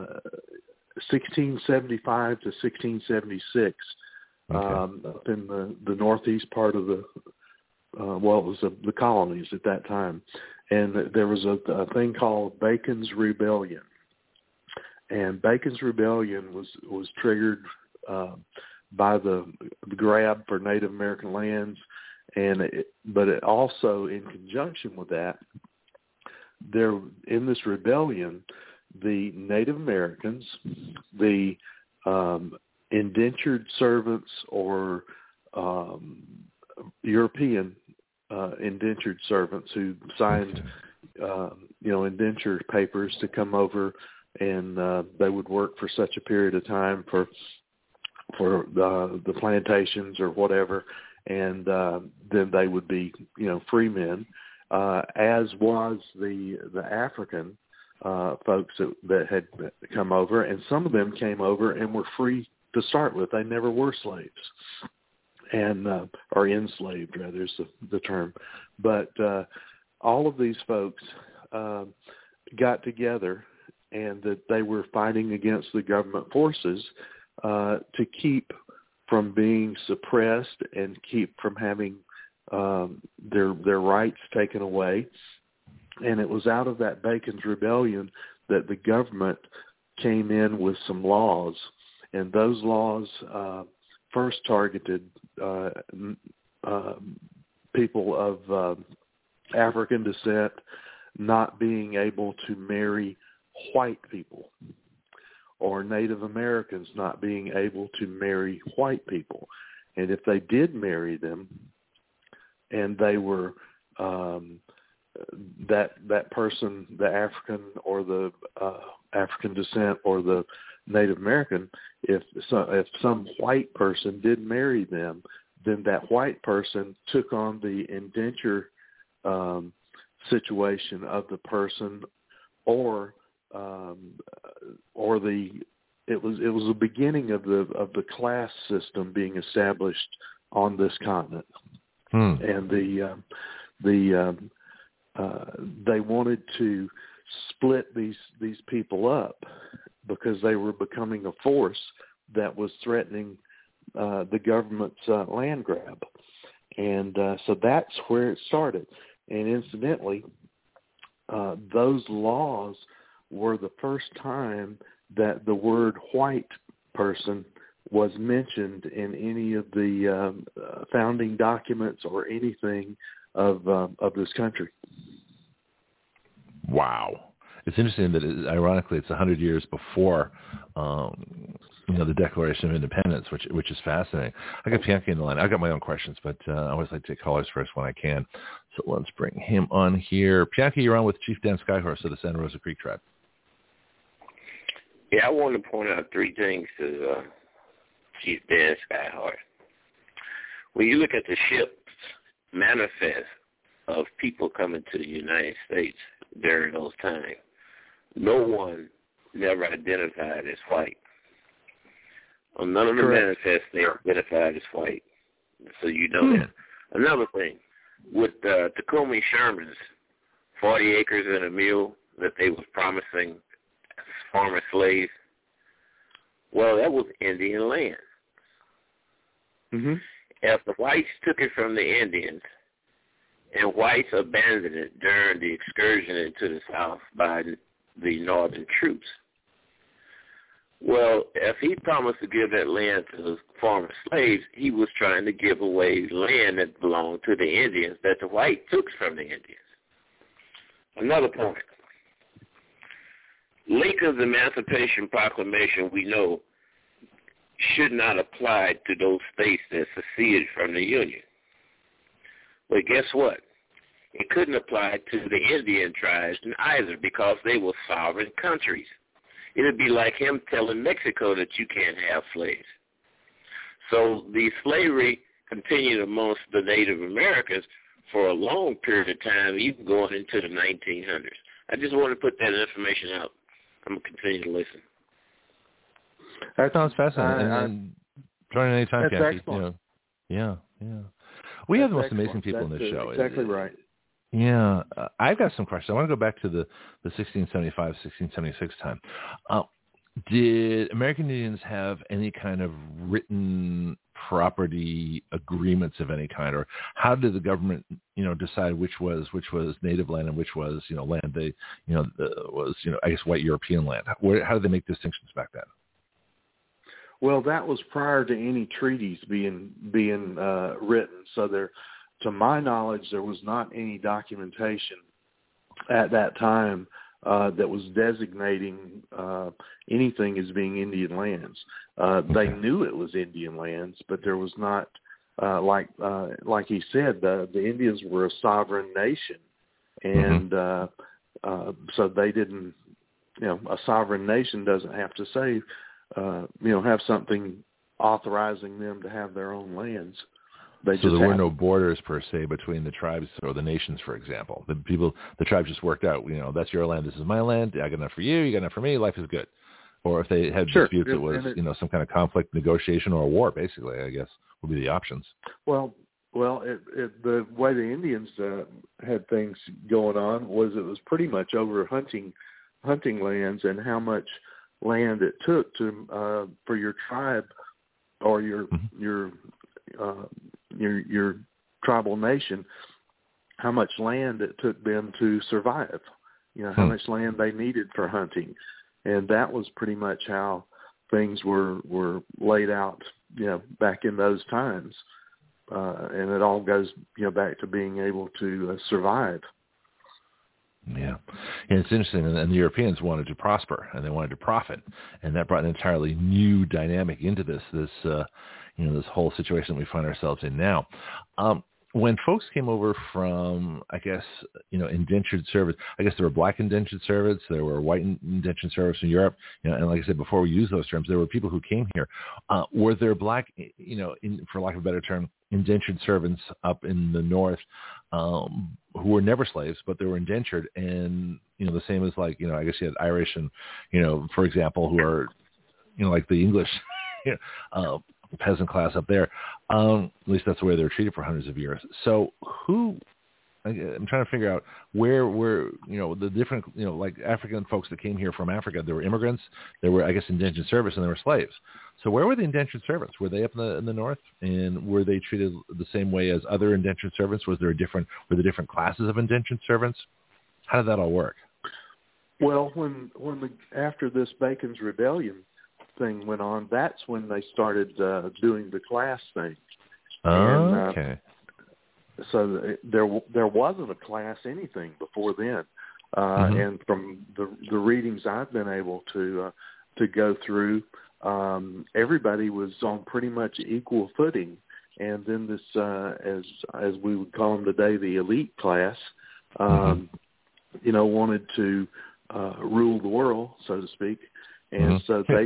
1675 to 1676, up in the northeast part of it was the colonies at that time. And there was a thing called Bacon's Rebellion. And Bacon's Rebellion was triggered by the grab for Native American lands. But it also, in conjunction with that, in this rebellion, the Native Americans, the indentured servants or European indentured servants who signed, indenture papers to come over, and they would work for such a period of time for the plantations or whatever. And then they would be, free men, as was the African folks that had come over. And some of them came over and were free to start with. They never were slaves, and or enslaved, rather, is the term. But all of these folks got together, and that they were fighting against the government forces to keep from being suppressed and keep from having their rights taken away. And it was out of that Bacon's Rebellion that the government came in with some laws, and those laws first targeted people of African descent not being able to marry white people, or Native Americans not being able to marry white people. And if they did marry them, and they were that person, the African or the African descent or the Native American, if some white person did marry them, then that white person took on the indenture situation of the person, or it was the beginning of the class system being established on this continent. And they wanted to split these people up because they were becoming a force that was threatening the government's land grab. And so that's where it started. And incidentally, those laws were the first time that the word white person was mentioned in any of the founding documents or anything of this country. Wow. It's interesting that, ironically, it's 100 years before, the Declaration of Independence, which is fascinating. I got Pianki in the line. I got my own questions, but I always like to take callers first when I can. So let's bring him on here. Pianki, you're on with Chief Dan Skyhorse of the Santa Rosa Creek Tribe. Yeah, I want to point out three things to Chief Dan Skyhorse. When you look at the ship's manifest of people coming to the United States during those times, no one never identified as white. On none of the manifests they identified as white. So you know that. Another thing, with Tacoma Sherman's 40 acres and a mule that they was promising former slaves, well, that was Indian land. Mm-hmm. If the whites took it from the Indians and whites abandoned it during the excursion into the South by the northern troops, well, if he promised to give that land to the former slaves, he was trying to give away land that belonged to the Indians that the white took from the Indians. Another point. Lincoln's Emancipation Proclamation, we know, should not apply to those states that seceded from the Union. But guess what? It couldn't apply to the Indian tribes either because they were sovereign countries. It would be like him telling Mexico that you can't have slaves. So the slavery continued amongst the Native Americans for a long period of time, even going into the 1900s. I just want to put that information out. I'm going to continue to listen. That sounds fascinating. And join any time, that's excellent. Yeah. We have the most amazing people in this show. Exactly right. Yeah. I've got some questions. I want to go back to the 1675, 1676 time. Did American Indians have any kind of written property agreements of any kind, or how did the government, decide which was native land and which was, land they, was, I guess white European land? How did they make distinctions back then? Well, that was prior to any treaties being written. So there, to my knowledge, there was not any documentation at that time that was designating anything as being Indian lands. They knew it was Indian lands, but there was not, like he said, the Indians were a sovereign nation, and so they didn't. A sovereign nation doesn't have to say, have something authorizing them to have their own lands. So there were no borders per se between the tribes or the nations, for example. The tribes just worked out, that's your land, this is my land, I got enough for you, you got enough for me, life is good. Or if they had disputes, it was, some kind of conflict, negotiation, or a war, basically, I guess, would be the options. Well, the way the Indians had things going on was it was pretty much over hunting lands and how much land it took to for your tribe or your tribal nation how much land it took them to survive, how much land they needed for hunting. And that was pretty much how things were laid out, back in those times. And it all goes, back to being able to survive. Yeah. And it's interesting. And the Europeans wanted to prosper and they wanted to profit. And that brought an entirely new dynamic into this whole situation we find ourselves in now. When folks came over from, I guess, indentured servants, I guess there were black indentured servants, there were white indentured servants in Europe, and like I said, before we use those terms, there were people who came here. Were there black, for lack of a better term, indentured servants up in the north who were never slaves, but they were indentured, and, the same as like, I guess you had Irish and, for example, who are, like the English, peasant class up there. At least that's the way they were treated for hundreds of years. So I'm trying to figure out where the different, like African folks that came here from Africa, there were immigrants, there were, I guess, indentured servants, and there were slaves. So where were the indentured servants? Were they up in the north, and were they treated the same way as other indentured servants? Were there different classes of indentured servants? How did that all work? Well, after this Bacon's Rebellion thing went on, that's when they started doing the class thing. Okay. So there wasn't a class anything before then, and from the readings I've been able to go through, everybody was on pretty much equal footing. And then this, as we would call them today, the elite class, wanted to rule the world, so to speak. And so they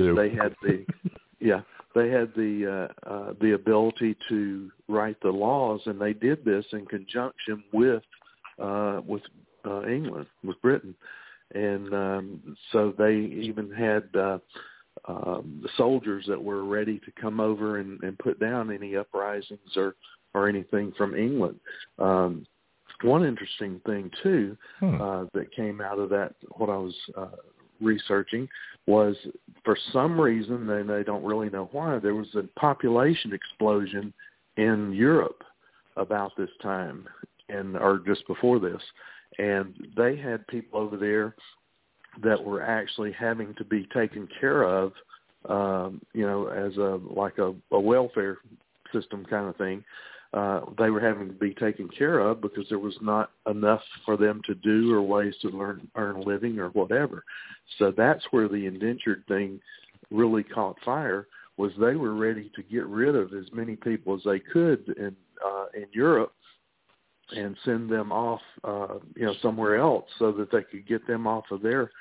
had the ability to write the laws, and they did this in conjunction with England, with Britain, and so they even had the soldiers that were ready to come over and put down any uprisings or anything from England. One interesting thing too that came out of that, what I was researching, was for some reason, and they don't really know why, there was a population explosion in Europe about this time, or just before this, and they had people over there that were actually having to be taken care of, as a welfare system kind of thing. They were having to be taken care of because there was not enough for them to do or ways to earn a living or whatever. So that's where the indentured thing really caught fire, was they were ready to get rid of as many people as they could in Europe and send them off, somewhere else so that they could get them off of their,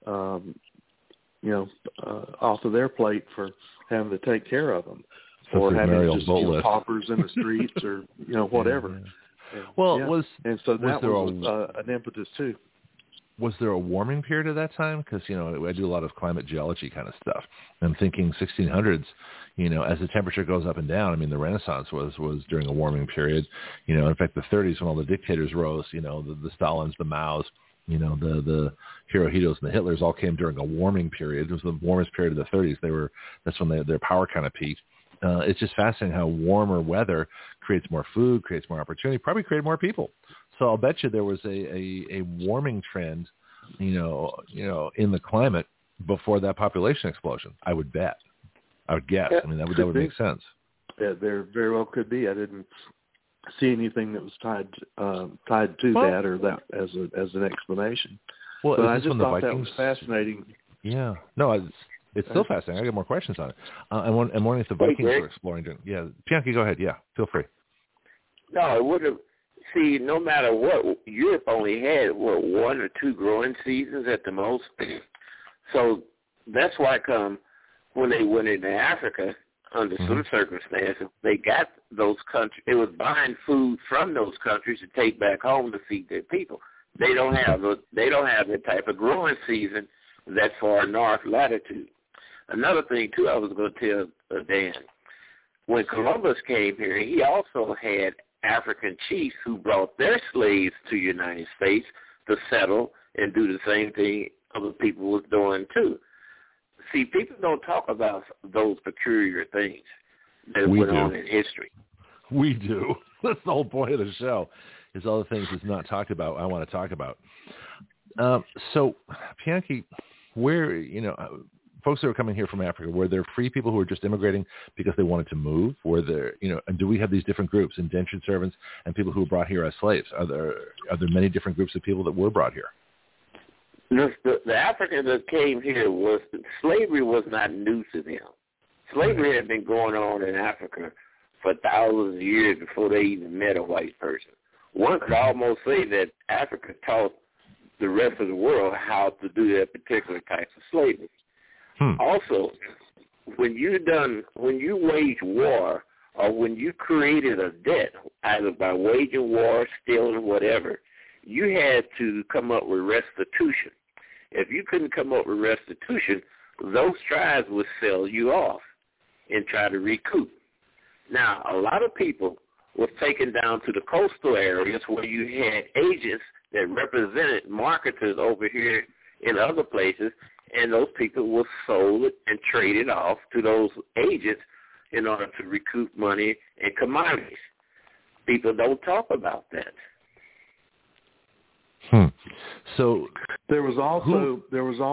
off of their plate for having to take care of them. Or having just paupers in the streets, or whatever. Yeah. Well, and so that was an impetus too. Was there a warming period at that time? Because I do a lot of climate geology kind of stuff. I'm thinking 1600s. As the temperature goes up and down. I mean, the Renaissance was during a warming period. In fact, the 30s when all the dictators rose. The Stalins, the Maos. The Hirohitos and the Hitlers all came during a warming period. It was the warmest period of the 30s. That's when their power kind of peaked. It's just fascinating how warmer weather creates more food, creates more opportunity, probably created more people. So I'll bet you there was a warming trend, in the climate before that population explosion. I would bet. I would guess. I mean, that would make sense. Yeah, there very well could be. I didn't see anything that was tied to that or that as an explanation. Well, but I just thought that was fascinating. Yeah. No, it's still fascinating. I got more questions on it. I'm wondering if the Vikings were exploring. Yeah, Bianchi, go ahead. Yeah, feel free. No, it would have. See, no matter what, Europe only had, 1 or 2 growing seasons at the most. So that's why when they went into Africa, under some circumstances, they got those countries. They was buying food from those countries to take back home to feed their people. They don't have that type of growing season that far north latitude. Another thing, too, I was going to tell Dan, when Columbus came here, he also had African chiefs who brought their slaves to the United States to settle and do the same thing other people was doing, too. See, people don't talk about those peculiar things that went on in history. We do. That's the whole point of the show. is all the things that's not talked about I want to talk about. So, Pianki, where, folks that are coming here from Africa, were there free people who were just immigrating because they wanted to move? Were there, and do we have these different groups, indentured servants and people who were brought here as slaves? Are there many different groups of people that were brought here? The African that came here slavery was not new to them. Slavery had been going on in Africa for thousands of years before they even met a white person. One could almost say that Africa taught the rest of the world how to do that particular type of slavery. Also, when you wage war or when you created a debt, either by waging war, stealing, whatever, you had to come up with restitution. If you couldn't come up with restitution, those tribes would sell you off and try to recoup. Now, a lot of people were taken down to the coastal areas where you had agents that represented marketers over here in other places, and those people were sold and traded off to those agents in order to recoup money and commodities. People don't talk about that. So there was also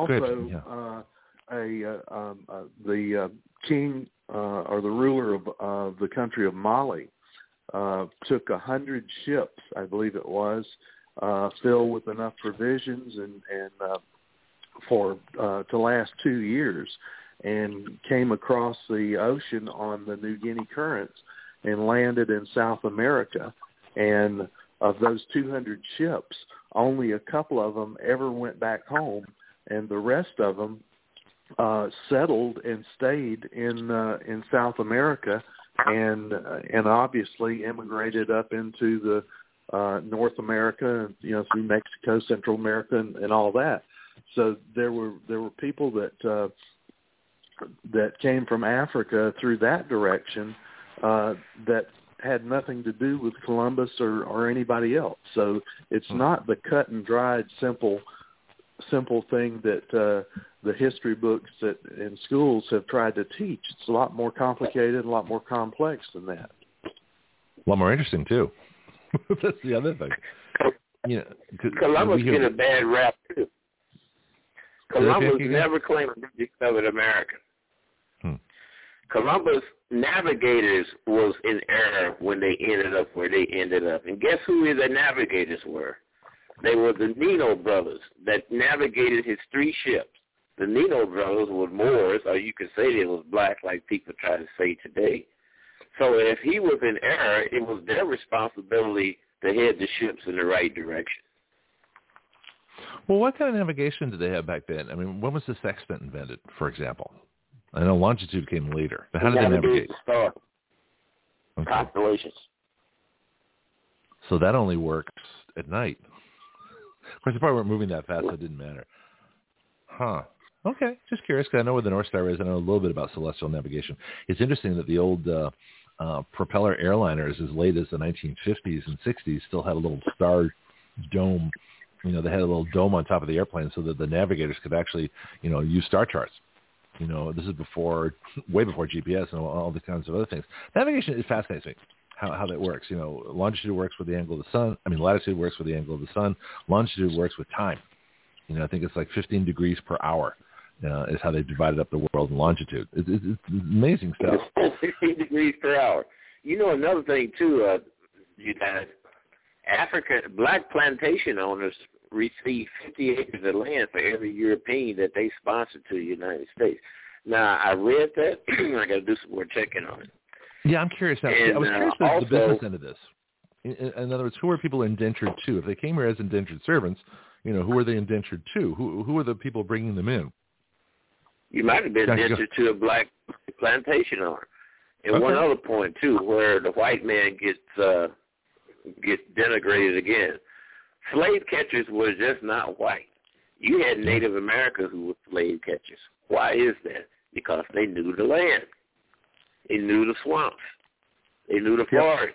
the king or the ruler of the country of Mali took 100 ships, I believe it was, filled with enough provisions and to last 2 years, and came across the ocean on the New Guinea currents and landed in South America. And of those 200 ships, only a couple of them ever went back home, and the rest of them settled and stayed in South America, and obviously immigrated up into the North America, through Mexico, Central America, and all that. So there were people that came from Africa through that direction that had nothing to do with Columbus or anybody else. So it's not the cut and dried simple thing that the history books in schools have tried to teach. It's a lot more complicated, a lot more complex than that. A lot more interesting too. That's the other thing. Columbus get a bad rap too. Columbus never claimed to discover America. Columbus navigators was in error when they ended up where they ended up. And guess who the navigators were? They were the Nino brothers that navigated his 3 ships. The Nino brothers were Moors, or you could say they was black like people try to say today. So if he was in error, it was their responsibility to head the ships in the right direction. Well, what kind of navigation did they have back then? I mean, when was the sextant invented, for example? I know longitude came later, but how did they navigate? Star. Okay. Constellations. So that only works at night. Of course, they probably weren't moving that fast, so it didn't matter. Huh. Okay, just curious, because I know where the North Star is. I know a little bit about celestial navigation. It's interesting that the old propeller airliners as late as the 1950s and 60s still had a little star dome. They had a little dome on top of the airplane so that the navigators could actually, use star charts. This is way before GPS and all the kinds of other things. Navigation is fascinating to me, how that works. Longitude works with the angle of the sun. Latitude works with the angle of the sun. Longitude works with time. I think it's like 15 degrees per hour is how they divided up the world in longitude. It's amazing stuff. 16 degrees per hour. Another thing, too, Africa, black plantation owners receive 50 acres of land for every European that they sponsor to the United States. Now, I read that. I got to do some more checking on it. Yeah, I'm curious. Now, I was curious about the business end of this. In other words, who are people indentured to? If they came here as indentured servants, who are they indentured to? Who are the people bringing them in? You might have been indentured to a black plantation owner. And one other point, too, where the white man gets denigrated again. Slave catchers were just not white. You had Native Americans who were slave catchers. Why is that? Because they knew the land. They knew the swamps. They knew the forests.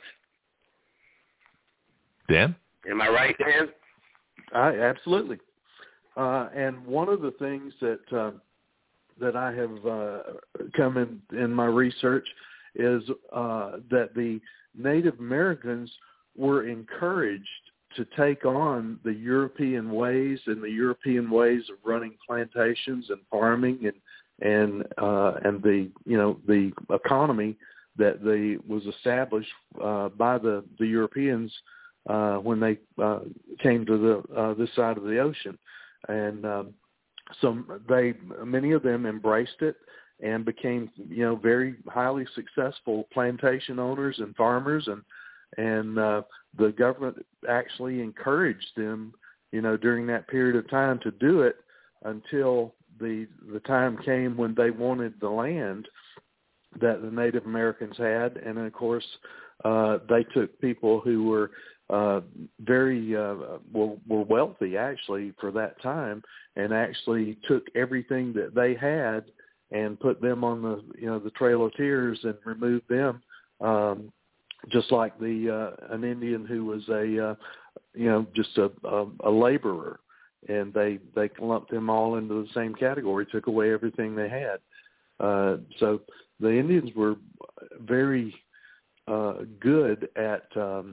Dan? Am I right, Dan? Absolutely. And one of the things that I have come in my research is that the Native Americans were encouraged to take on the European ways and the European ways of running plantations and farming and the the economy that was established by the Europeans when they came to this side of the ocean, and so many of them embraced it and became very highly successful plantation owners and farmers, and the government actually encouraged them during that period of time to do it until the time came when they wanted the land that the Native Americans had, and of course they took people who were very were wealthy actually for that time, and actually took everything that they had and put them on the Trail of Tears and removed them, just like an Indian who was just a laborer, and they lumped them all into the same category, took away everything they had. So the Indians were very good at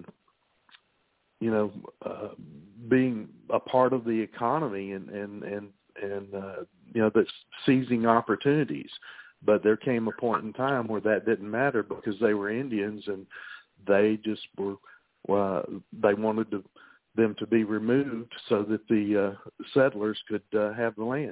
being a part of the economy and that's seizing opportunities. But there came a point in time where that didn't matter because they were Indians, and they just were they wanted them to be removed so that the settlers could have the land.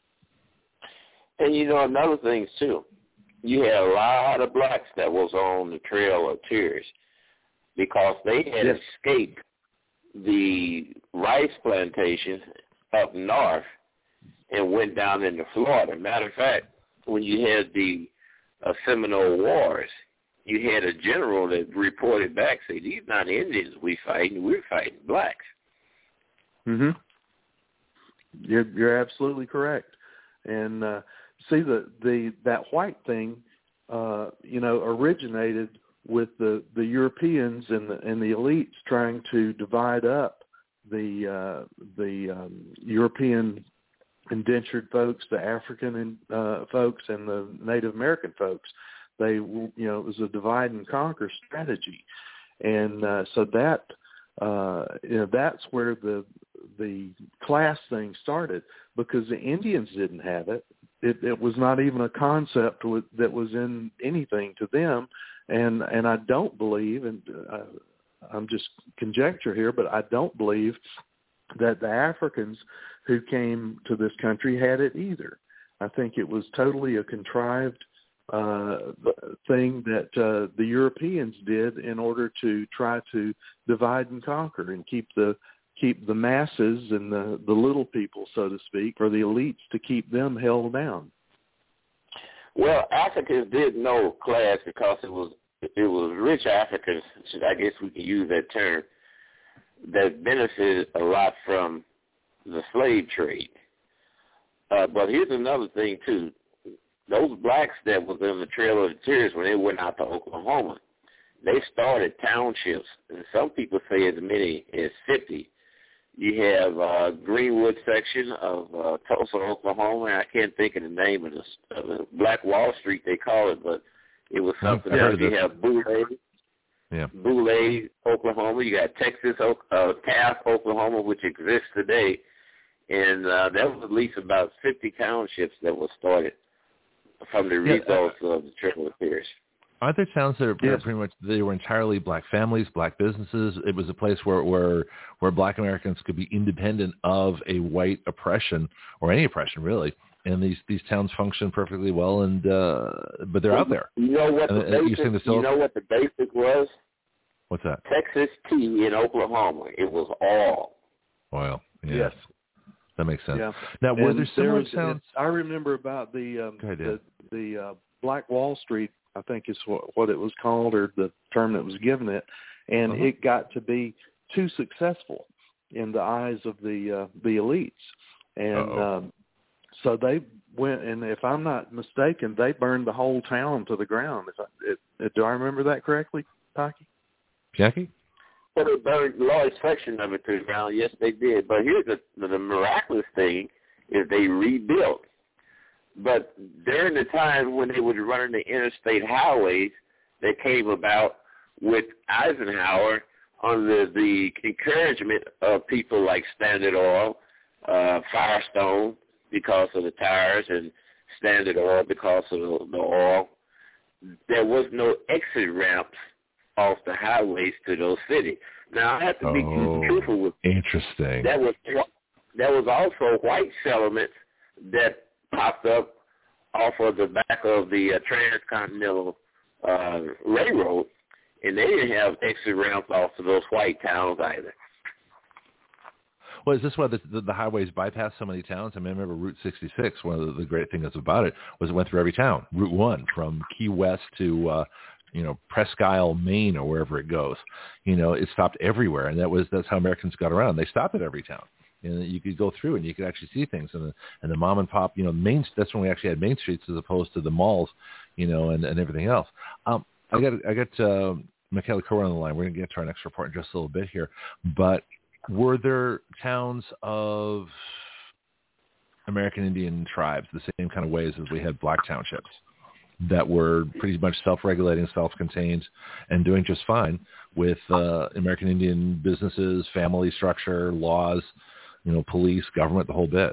And another thing too, you had a lot of blacks that was on the Trail of Tears because they had escaped the rice plantations up north and went down into Florida. Matter of fact, when you had the Seminole Wars, you had a general that reported back, say, these not Indians we're fighting blacks. Mm-hmm. You're absolutely correct. And see, that white thing, originated with the Europeans and the elites trying to divide up the European indentured folks, the African folks, and the Native American folks. They, it was a divide and conquer strategy, and so that that's where the class thing started, because the Indians didn't have it. It was not even a concept that was in anything to them, and I don't believe, and I'm just conjecture here, but I don't believe that the Africans who came to this country had it either. I think it was totally a contrived thing that the Europeans did in order to try to divide and conquer and keep the masses and the little people, so to speak, or the elites, to keep them held down. Well, Africans did know class because it was rich Africans, I guess we can use that term, that benefited a lot from the slave trade. But here's another thing, too. Those blacks that was in the Trail of Tears, when they went out to Oklahoma, they started townships, and some people say as many as 50. You have Greenwood section of Tulsa, Oklahoma, and I can't think of the name of the Black Wall Street, they call it, but it was something else. You have Boulay, Oklahoma. You got Texas, Taft, Oklahoma, which exists today. And there was at least about 50 townships that were started from the results of the Trail of Tears. Aren't there towns that are pretty much, they were entirely black families, black businesses? It was a place where black Americans could be independent of a white oppression, or any oppression really. And these towns function perfectly well, and but they're out there. You know what the basic was? What's that? Texas tea in Oklahoma. It was all oil. Yes. That makes sense. Yeah. Now, were there similar towns? I remember about the Black Wall Street, I think is what it was called, or the term that was given it, and it got to be too successful in the eyes of the elites, and so they went, and if I'm not mistaken, they burned the whole town to the ground. Do I remember that correctly, Taki? Jackie? Well, they burned a large section of it to the ground. Yes, they did. But here's the miraculous thing is they rebuilt. But during the time when they were running the interstate highways that came about with Eisenhower, under the encouragement of people like Standard Oil, Firestone because of the tires, and Standard Oil because of the oil. There was no exit ramps off the highways to those cities. Now, I have to be truthful with you. Interesting. There was also white settlements that popped up off of the back of the Transcontinental Railroad, and they didn't have exit ramps off to those white towns either. Well, is this why the highways bypass so many towns? I mean, I remember Route 66, one of the great things about it was it went through every town. Route 1 from Key West to, Presque Isle, Maine, or wherever it goes. It stopped everywhere, and that's how Americans got around. They stopped at every town. And you could go through and you could actually see things. And the mom and pop, that's when we actually had main streets as opposed to the malls, and everything else. I got Michaela Cohen on the line. We're going to get to our next report in just a little bit here. But were there towns of American Indian tribes the same kind of ways as we had black townships that were pretty much self-regulating, self-contained, and doing just fine with American Indian businesses, family structure, laws, police, government, the whole bit?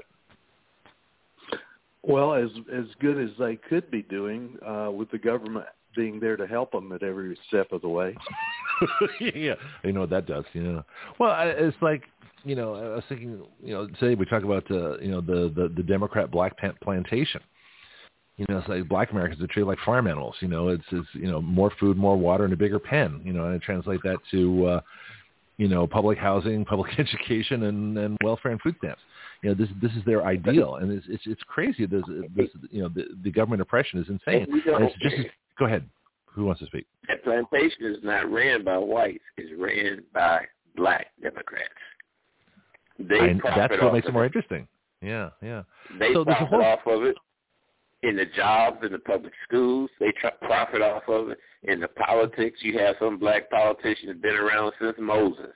Well, as good as they could be doing with the government being there to help them at every step of the way. Yeah, you know what that does. Well, it's like I was thinking. Today we talk about the Democrat black plantation. It's like black Americans are treated like farm animals. It's more food, more water, and a bigger pen. And I translate that to public housing, public education, and welfare and food stamps. This is their ideal, and it's crazy. The government oppression is insane. Go ahead. Who wants to speak? That plantation is not ran by whites. It's ran by black Democrats. That's what makes it more interesting. Yeah. They profit off of it in the jobs, in the public schools. They profit off of it in the politics. You have some black politicians been around since Moses.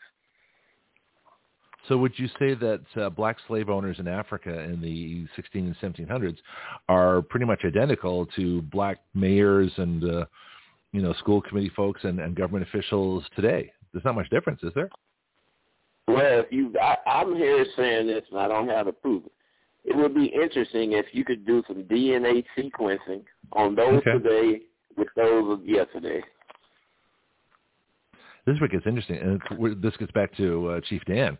So would you say that black slave owners in Africa in the 16 and 1700s are pretty much identical to black mayors and school committee folks and government officials today? There's not much difference, is there? Well, I'm here saying this, and I don't have to prove it. It would be interesting if you could do some DNA sequencing on those today with those of yesterday. This is what gets interesting, and this gets back to Chief Dan.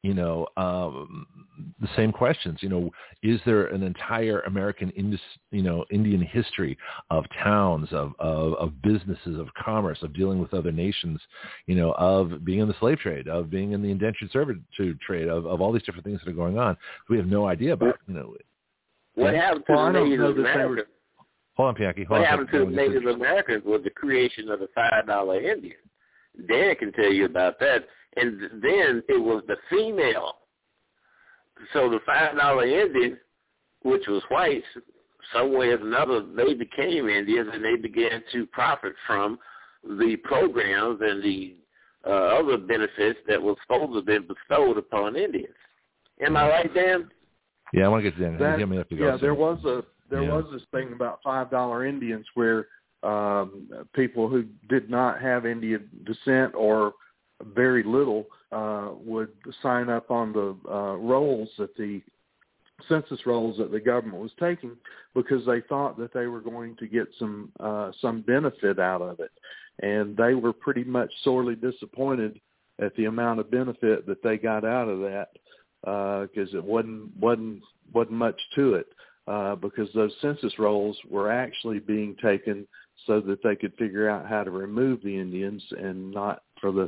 The same questions. Is there an entire American Indian history of towns, of businesses, of commerce, of dealing with other nations, of being in the slave trade, of being in the indentured servitude trade, of all these different things that are going on? We have no idea about. What happened to the Native Americans? Hold on, Pianki. What happened to the Native Americans was the creation of the $5 Indian. Dan can tell you about that. And then it was the female. So the $5 Indian, which was whites, some way or another, they became Indians, and they began to profit from the programs and the other benefits that were supposed to have been bestowed upon Indians. Am I right, Dan? Yeah, I want to get to Dan. There was this thing about $5 Indians where people who did not have Indian descent or very little would sign up on the rolls that the census rolls that the government was taking because they thought that they were going to get some benefit out of it, and they were pretty much sorely disappointed at the amount of benefit that they got out of that because it wasn't much to it because those census rolls were actually being taken so that they could figure out how to remove the Indians and not for the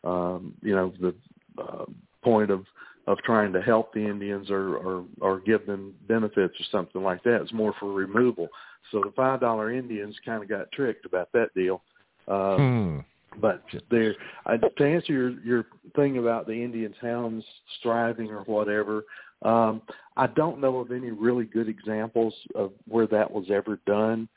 point of trying to help the Indians or give them benefits or something like that. It's more for removal. So the $5 Indians kind of got tricked about that deal. But to answer your thing about the Indian towns striving or whatever, I don't know of any really good examples of where that was ever done,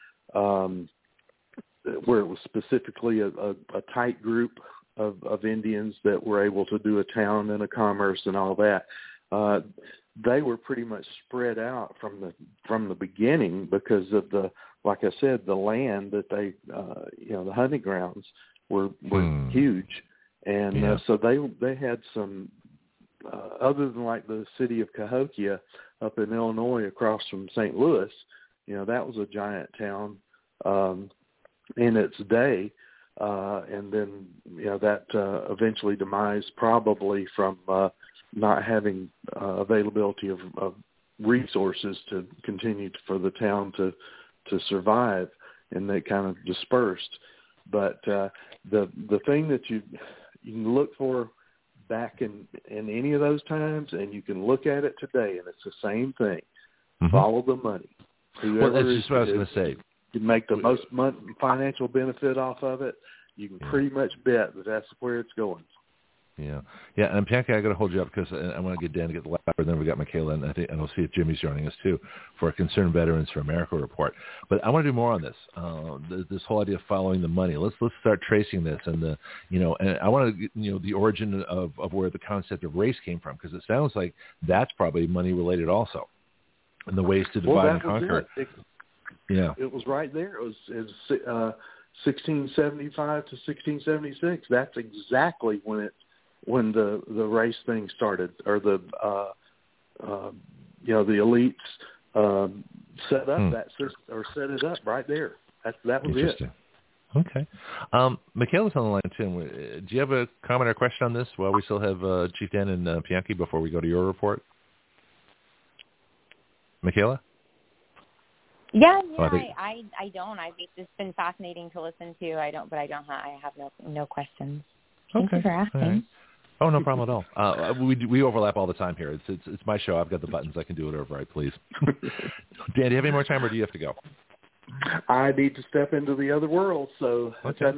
where it was specifically a tight group of Indians that were able to do a town and a commerce and all that. They were pretty much spread out from the beginning because of like I said, the land that they, the hunting grounds were huge, And so they had some, other than like the city of Cahokia up in Illinois across from St. Louis, that was a giant town in its day. And then, that eventually demised probably from not having availability of resources to continue for the town to survive, and they kind of dispersed. But the thing that you can look for back in any of those times, and you can look at it today, and it's the same thing. Mm-hmm. Follow the money. Well, that's just what I was going to say. You make the most financial benefit off of it. You can pretty much bet that that's where it's going. Yeah. And Bianca, I got to hold you up because I want to get Dan to get the last, and then we got Michaela, and I'll see if Jimmy's joining us too for a Concerned Veterans for America report. But I want to do more on this. This whole idea of following the money. Let's start tracing this, and and I want to the origin of where the concept of race came from, because it sounds like that's probably money related also, and the ways to divide and conquer. It was right there. It was 1675 to 1676. That's exactly when the race thing started, or the elites set up that system, or set it up right there. That was it. Okay. Michaela's on the line too. Do you have a comment or question on this while we still have Chief Dan and Bianchi before we go to your report? Michaela? Yeah, I don't. It's just been fascinating to listen to. I have no questions. Thank you for asking. Right. Oh, no problem at all. We overlap all the time here. It's my show. I've got the buttons. I can do whatever I please. Dan, do you have any more time, or do you have to go? I need to step into the other world, so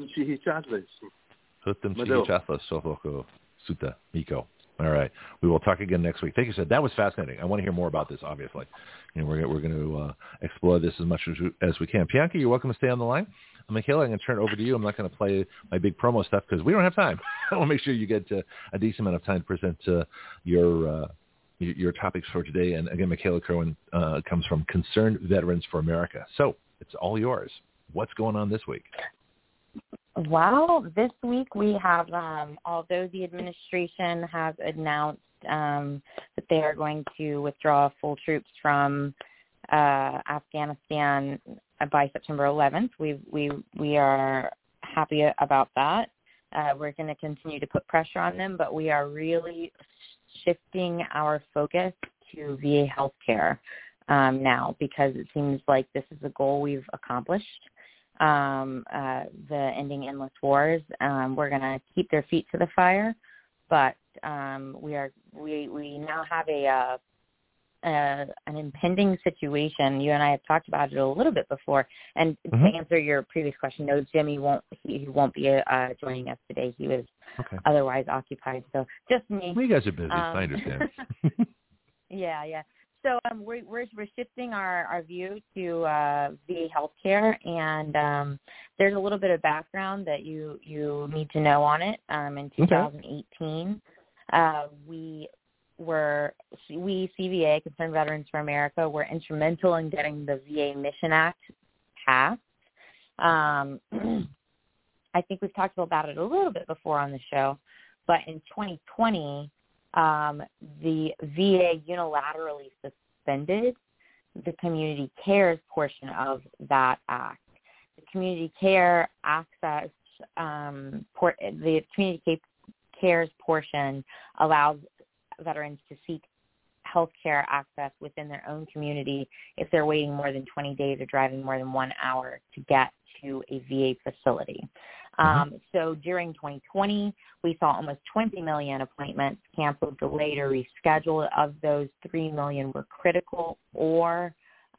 All right. We will talk again next week. Thank you, sir. That was fascinating. I want to hear more about this, obviously. We're going to explore this as much as we can. Bianchi, you're welcome to stay on the line. Michaela, I'm going to turn it over to you. I'm not going to play my big promo stuff because we don't have time. I want to make sure you get a decent amount of time to present your topics for today. And again, Michaela Kerwin comes from Concerned Veterans for America. So it's all yours. What's going on this week? Well, this week we have, although the administration has announced that they are going to withdraw full troops from Afghanistan by September 11th, we are happy about that. We're going to continue to put pressure on them, but we are really shifting our focus to VA healthcare now, because it seems like this is a goal we've accomplished. The ending endless wars. We're going to keep their feet to the fire, but we now have an impending situation. You and I have talked about it a little bit before. And to answer your previous question, no, Jimmy won't be joining us today. He was otherwise occupied. So just me. Well, you guys are busy. I understand. Yeah. So we're shifting our view to VA healthcare, and there's a little bit of background that you need to know on it. In 2018, we CVA, Concerned Veterans for America, were instrumental in getting the VA Mission Act passed. I think we've talked about it a little bit before on the show, but in 2020. The VA unilaterally suspended the community cares portion of that act. The community care access, the community cares portion allows veterans to seek health care access within their own community if they're waiting more than 20 days or driving more than 1 hour to get to a VA facility. So during 2020, we saw almost 20 million appointments canceled, delayed, or rescheduled. Of those, 3 million were critical or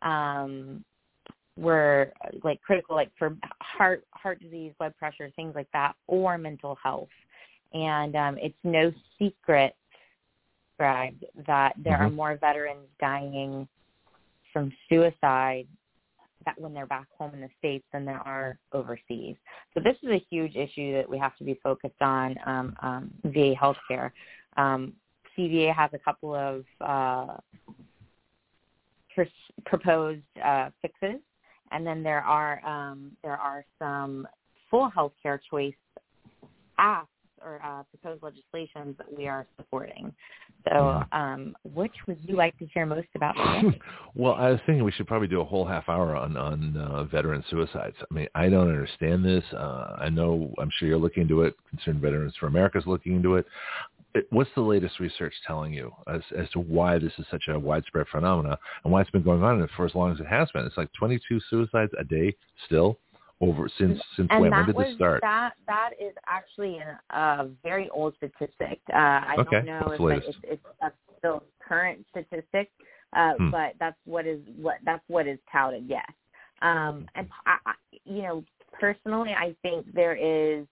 were critical for heart disease, blood pressure, things like that, or mental health. And it's no secret, Greg, that there are more veterans dying from suicide when they're back home in the States than there are overseas. So this is a huge issue that we have to be focused on, VA healthcare. CVA has a couple of proposed fixes, and then there are some full healthcare choice asks or proposed legislations that we are supporting. So which would you like to hear most about today? Well, I was thinking we should probably do a whole half hour on veteran suicides. I mean, I don't understand this. I'm sure you're looking into it. Concerned Veterans for America is looking into it. What's the latest research telling you as to why this is such a widespread phenomena and why it's been going on for as long as it has been? It's like 22 suicides a day still over since when? When did this start? That is actually a very old statistic. I don't know if it's a still current statistic, but that's what is touted. Yes, and personally, I think there is.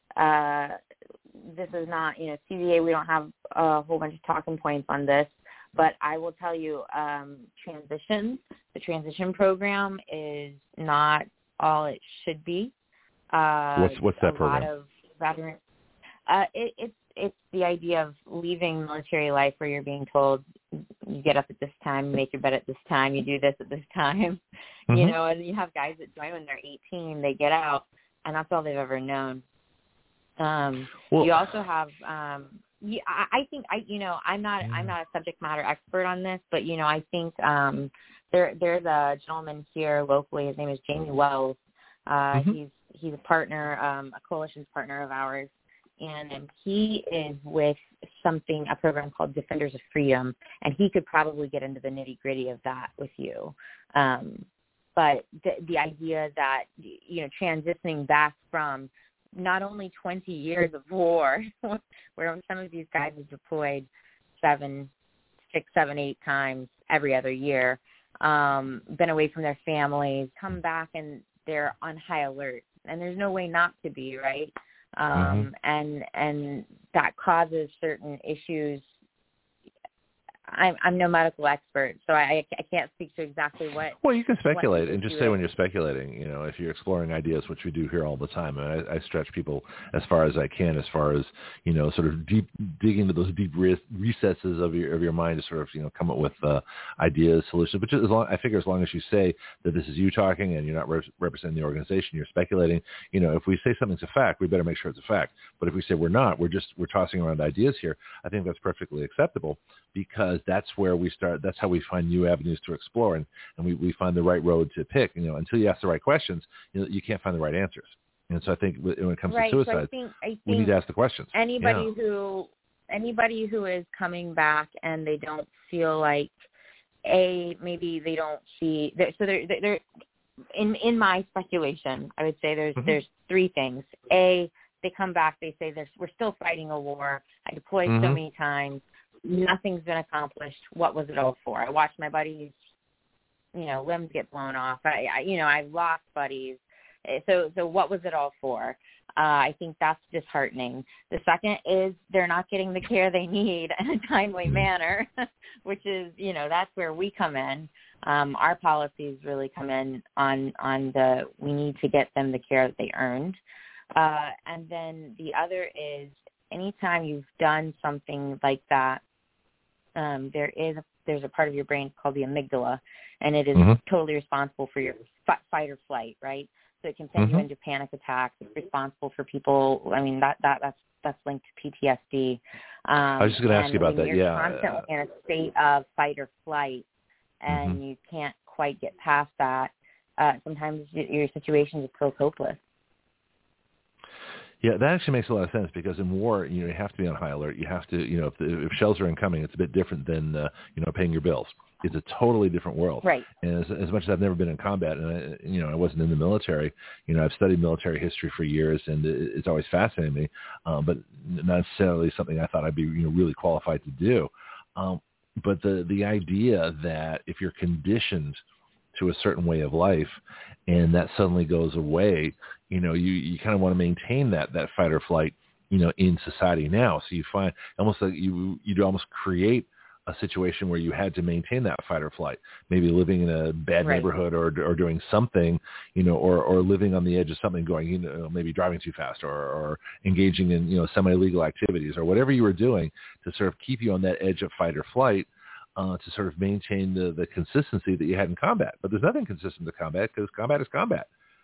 This is not, CVA, we don't have a whole bunch of talking points on this, but I will tell you, the transition program is not all it should be. What's that program? A lot of veterans, it's the idea of leaving military life where you're being told you get up at this time, you make your bed at this time, you do this at this time, and you have guys that join when they're 18, they get out, and that's all they've ever known. You also have, I think I'm not a subject matter expert on this, but I think there's a gentleman here locally. His name is Jamie Wells. He's a partner, a coalition partner of ours, and he is with a program called Defenders of Freedom, and he could probably get into the nitty gritty of that with you. But the idea that transitioning back from not only 20 years of war, where some of these guys have deployed 6, 7, 8 times every other year, been away from their families, come back and they're on high alert, and there's no way not to be, right? And that causes certain issues. I'm no medical expert, so I can't speak to exactly what. Well, you can speculate and just say when you're speculating, if you're exploring ideas, which we do here all the time. And I stretch people as far as I can, as far as sort of dig into those deep recesses of your mind to sort of come up with ideas, solutions. But I figure as long as you say that this is you talking and you're not representing the organization, you're speculating. If we say something's a fact, we better make sure it's a fact. But if we say we're not, we're tossing around ideas here. I think that's perfectly acceptable, because that's where we start. That's how we find new avenues to explore, and we find the right road to pick. Until you ask the right questions, you can't find the right answers. And so I think when it comes to suicide, so I think we need to ask the questions. Anybody who is coming back and they don't feel like maybe they don't see. So they're in my speculation, I would say there's 3 things. They come back, they say we're still fighting a war. I deployed so many times. Nothing's been accomplished. What was it all for? I watched my buddies, limbs get blown off. I've lost buddies. So what was it all for? I think that's disheartening. The second is they're not getting the care they need in a timely manner, which is, that's where we come in. Our policies really come in on we need to get them the care that they earned. And then the other is anytime you've done something like that, there's a part of your brain called the amygdala, and it is totally responsible for your fight or flight, right? So it can send you into panic attacks. It's responsible for people. I mean, that's linked to PTSD. I was just going to ask you about that. You're constantly in a state of fight or flight, and you can't quite get past that. Sometimes your situation just feels hopeless. Yeah, that actually makes a lot of sense, because in war, you have to be on high alert. You have to, if shells are incoming, it's a bit different than, paying your bills. It's a totally different world. Right. And as much as I've never been in combat, and I wasn't in the military, I've studied military history for years, and it's always fascinated me, but not necessarily something I thought I'd be, really qualified to do. But the idea that if you're conditioned to a certain way of life and that suddenly goes away, you kind of want to maintain that fight or flight, in society now. So you find almost like you'd almost create a situation where you had to maintain that fight or flight, maybe living in a bad neighborhood or doing something, or living on the edge of something, going, maybe driving too fast or engaging in, semi-legal activities or whatever you were doing to sort of keep you on that edge of fight or flight, to sort of maintain the consistency that you had in combat. But there's nothing consistent to combat, because combat is combat.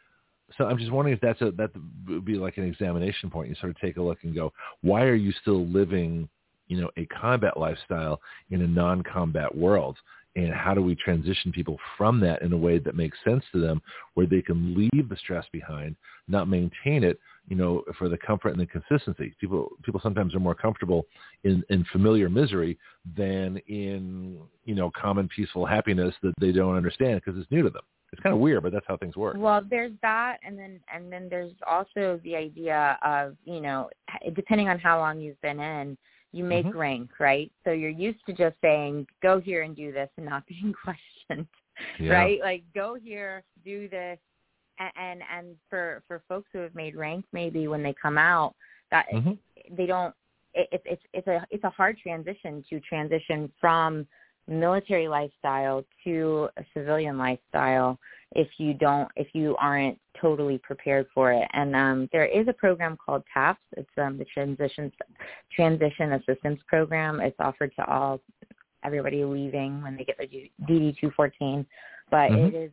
So I'm just wondering if that would be like an examination point. You sort of take a look and go, why are you still living, a combat lifestyle in a non-combat world? And how do we transition people from that in a way that makes sense to them, where they can leave the stress behind, not maintain it, for the comfort and the consistency. People sometimes are more comfortable in familiar misery than in, common peaceful happiness that they don't understand because it's new to them. It's kind of weird, but that's how things work. Well, there's that, and then there's also the idea of, depending on how long you've been in, you make rank, right? So you're used to just saying, go here and do this and not being questioned, right? Like, go here, do this. And for folks who have made rank, maybe when they come out, that they don't, it's a hard transition from military lifestyle to a civilian lifestyle if you aren't totally prepared for it. And there is a program called TAPS. It's the Transition Assistance Program. It's offered to everybody leaving when they get their DD-214. But it is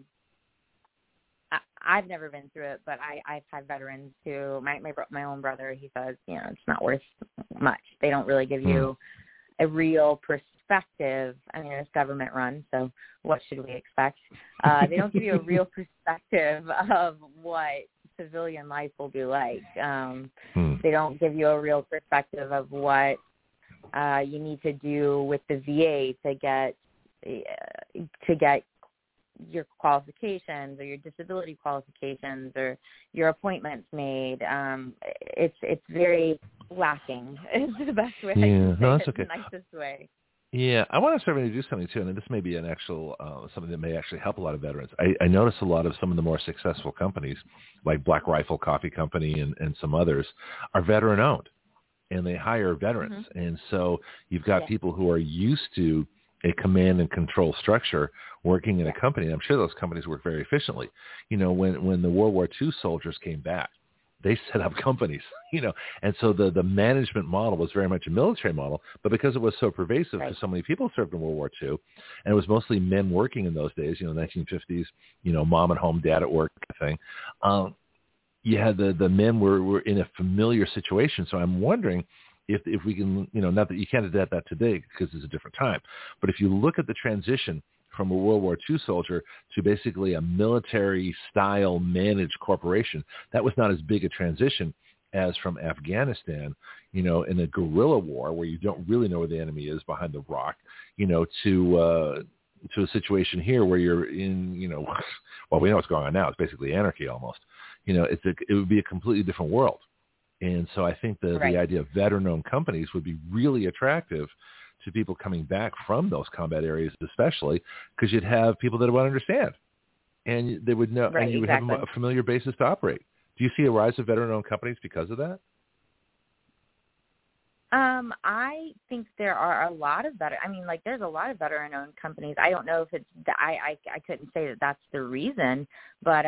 I've never been through it, but I've had veterans who my own brother, he says, it's not worth much. They don't really give you a real perspective. I mean, it's government run, so what should we expect? They don't give you a real perspective of what civilian life will be like. They don't give you a real perspective of what you need to do with the VA to get your qualifications or your disability qualifications or your appointments made. It's very lacking. Is the best way I can say it, the nicest way. Yeah, I want to start to do something too, and this may be an actual something that may actually help a lot of veterans. I notice a lot of some of the more successful companies, like Black Rifle Coffee Company and some others, are veteran-owned, and they hire veterans. And so you've got people who are used to a command and control structure working in a company. I'm sure those companies work very efficiently. When the World War II soldiers came back, they set up companies, and so the management model was very much a military model, but because it was so pervasive because so many people served in World War II, and it was mostly men working in those days, 1950s, mom at home, dad at work thing, you had the men were in a familiar situation. So I'm wondering if we can, not that you can't adapt that today because it's a different time, but if you look at the transition from a World War II soldier to basically a military-style managed corporation, that was not as big a transition as from Afghanistan, in a guerrilla war where you don't really know where the enemy is behind the rock, to a situation here where you're in, well, we know what's going on now. It's basically anarchy almost. It would be a completely different world. And so I think the idea of veteran-owned companies would be really attractive to people coming back from those combat areas, especially because you'd have people that would understand, and they would know, and you would have a familiar basis to operate. Do you see a rise of veteran-owned companies because of that? I think there are a lot of there's a lot of veteran-owned companies. I don't know if it's, I couldn't say that that's the reason, but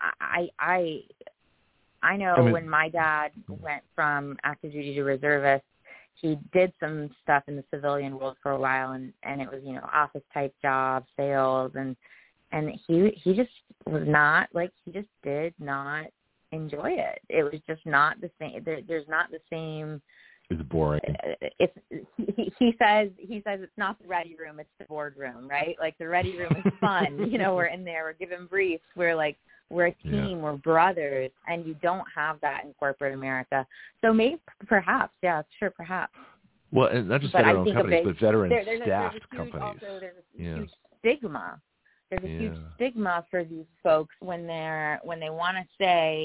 I know when my dad went from active duty to reservist, he did some stuff in the civilian world for a while, and it was, office type job, sales, and he just was not, he just did not enjoy it. It was just not the same. There's not the same. It's boring. He says it's not the ready room, it's the boardroom, right? Like the ready room is fun. We're in there, we're giving briefs, we're a team, we're brothers, and you don't have that in corporate America. So maybe, perhaps. Well, and not just veteran companies, but veteran-staffed companies. There's a huge stigma. There's a huge stigma for these folks when they want to say,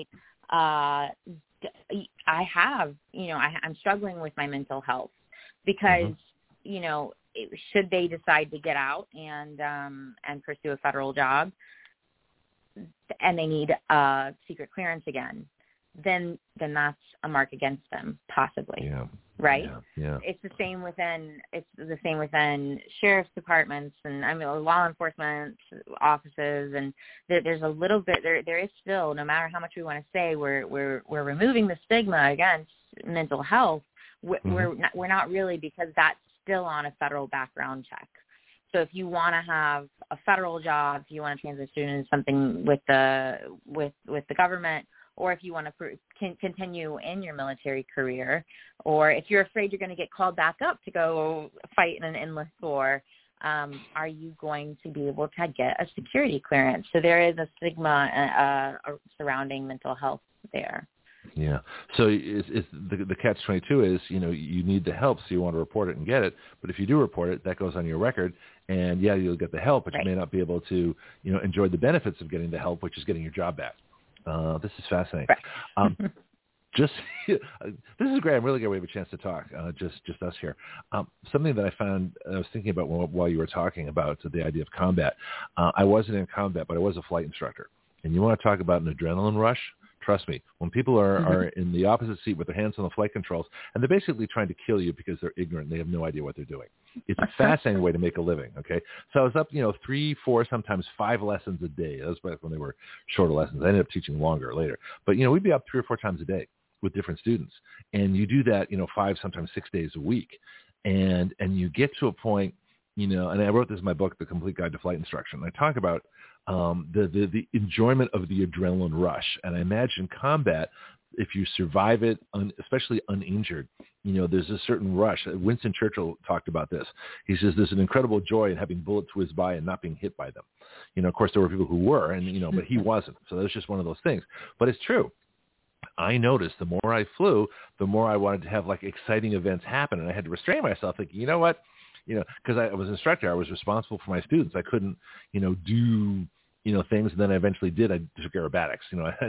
I'm struggling with my mental health, because should they decide to get out and pursue a federal job, and they need secret clearance again, then that's a mark against them, possibly. Yeah. Right? Yeah. It's the same within sheriff's departments and law enforcement offices, and there's a little bit there is still, no matter how much we want to say we're removing the stigma against mental health, we're not really, because that's still on a federal background check. So if you want to have a federal job, if you want to transition into something with the government, or if you want to continue in your military career, or if you're afraid you're going to get called back up to go fight in an endless war, are you going to be able to get a security clearance? So there is a stigma surrounding mental health there. Yeah. So it's the catch-22 is, you need the help, so you want to report it and get it. But if you do report it, that goes on your record. And, yeah, you'll get the help, but you may not be able to, enjoy the benefits of getting the help, which is getting your job back. This is fascinating. Right. This is great. I'm really glad we have a chance to talk, just us here. Something that I was thinking about while you were talking about the idea of combat. I wasn't in combat, but I was a flight instructor. And you want to talk about an adrenaline rush? Trust me, when people are in the opposite seat with their hands on the flight controls, and they're basically trying to kill you because they're ignorant, they have no idea what they're doing. It's a fascinating way to make a living, okay? So I was up, 3, 4, sometimes 5 lessons a day. That was back when they were shorter lessons. I ended up teaching longer later. But, we'd be up 3 or 4 times a day with different students. And you do that, 5, sometimes 6 days a week. And you get to a point, and I wrote this in my book, The Complete Guide to Flight Instruction. I talk about the enjoyment of the adrenaline rush. And I imagine combat, if you survive it, especially uninjured, there's a certain rush. Winston Churchill talked about this. He says there's an incredible joy in having bullets whiz by and not being hit by them. Of course, there were people who were, and but he wasn't. So that was just one of those things. But it's true. I noticed the more I flew, the more I wanted to have exciting events happen, and I had to restrain myself, thinking, you know what, because I was an instructor, I was responsible for my students. I couldn't, do things, and then I eventually did. I took aerobatics.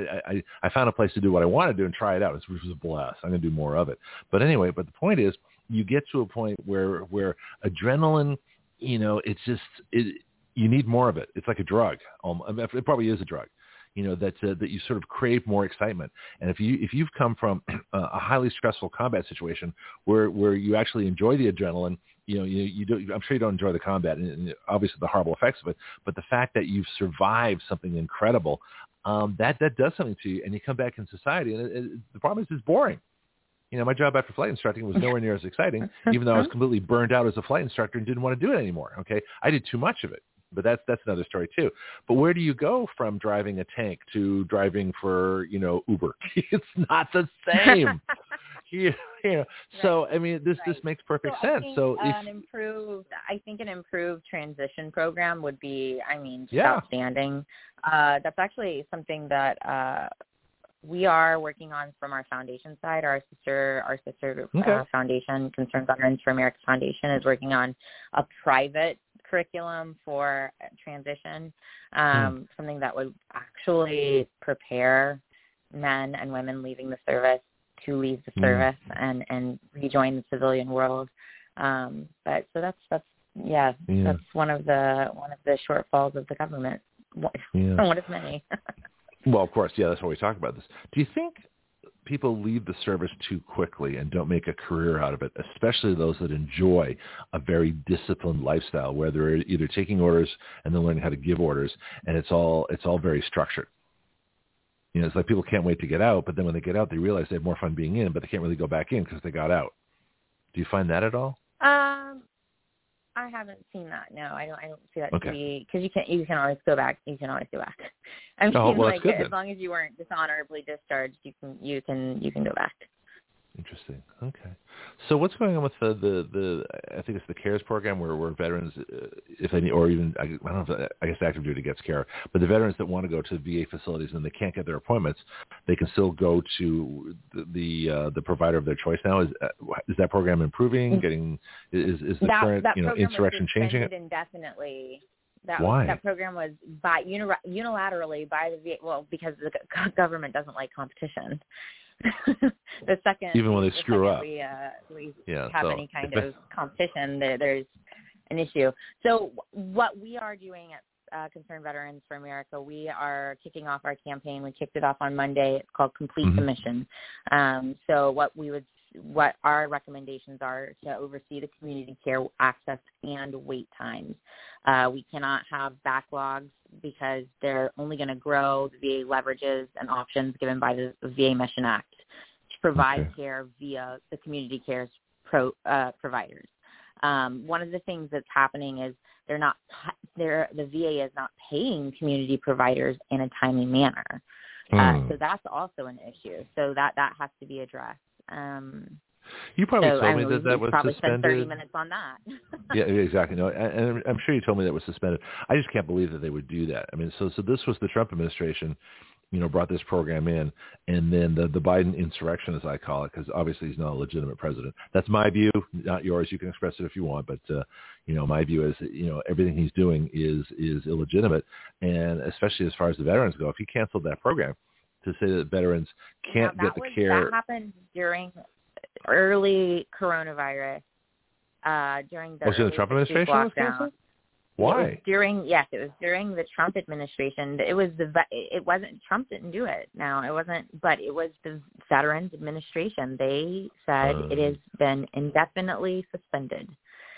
I found a place to do what I wanted to do and try it out, which was a blast. I'm going to do more of it. But anyway, the point is, you get to a point where adrenaline, it's just you need more of it. It's like a drug. It probably is a drug. That you sort of crave more excitement. And if you've come from a highly stressful combat situation where you actually enjoy the adrenaline, you do, I'm sure you don't enjoy the combat and obviously the horrible effects of it, but the fact that you've survived something incredible, that does something to you, and you come back in society, and the problem is it's boring. My job after flight instructing was nowhere near as exciting, even though I was completely burned out as a flight instructor and didn't want to do it anymore. Okay, I did too much of it. But that's another story too. But where do you go from driving a tank to driving for, Uber? It's not the same. So I mean, this makes perfect sense. So I think an improved transition program would be, outstanding. That's actually something that we are working on from our foundation side. Our sister foundation, Concerned Veterans for America Foundation, is working on a private curriculum for transition, something that would actually prepare men and women leaving the service to leave the service and rejoin the civilian world. But so that's one of the shortfalls of the government. One of many. Well, of course, that's why we talk about this. Do you think people leave the service too quickly and don't make a career out of it, especially those that enjoy a very disciplined lifestyle where they're either taking orders and then learning how to give orders, and it's all very structured? It's like people can't wait to get out, but then when they get out, they realize they have more fun being in, but they can't really go back in because they got out. Do you find that at all? I haven't seen that. No, I don't see that to be, because you can always go back. You can always go back. As long as you weren't dishonorably discharged, you can go back. Interesting. Okay. So what's going on with the I think it's the CARES program where veterans, if any, or even, I don't know if, I guess active duty gets care, but the veterans that want to go to VA facilities and they can't get their appointments, they can still go to the provider of their choice now. Is that program improving? Is the current insurrection changing it? Indefinitely. Why? That program was unilaterally by the VA, because the government doesn't like competition. The second, even when they screw up, we have any kind of competition, there's an issue. So what we are doing at Concerned Veterans for America, we are kicking off our campaign. We kicked it off on Monday. It's called Complete Submission. So what our recommendations are to oversee the community care access and wait times. We cannot have backlogs because they're only going to grow. The VA leverages and options given by the VA Mission Act to provide care via the community cares providers. One of the things that's happening is the VA is not paying community providers in a timely manner. So that's also an issue. So that has to be addressed. You probably told me that was probably suspended. Spent 30 minutes on that. Yeah, exactly. No, and I'm sure you told me that was suspended. I just can't believe that they would do that. I mean, so this was the Trump administration, brought this program in, and then the Biden insurrection, as I call it, because obviously he's not a legitimate president. That's my view, not yours. You can express it if you want, but my view is everything he's doing is illegitimate, and especially as far as the veterans go. If he canceled that program to say that veterans can't get the care. That happened during early coronavirus, during the the Trump administration was canceled? Why? It was during the Trump administration. It wasn't, Trump didn't do it. No, it wasn't, but it was the Veterans Administration. They said it has been indefinitely suspended.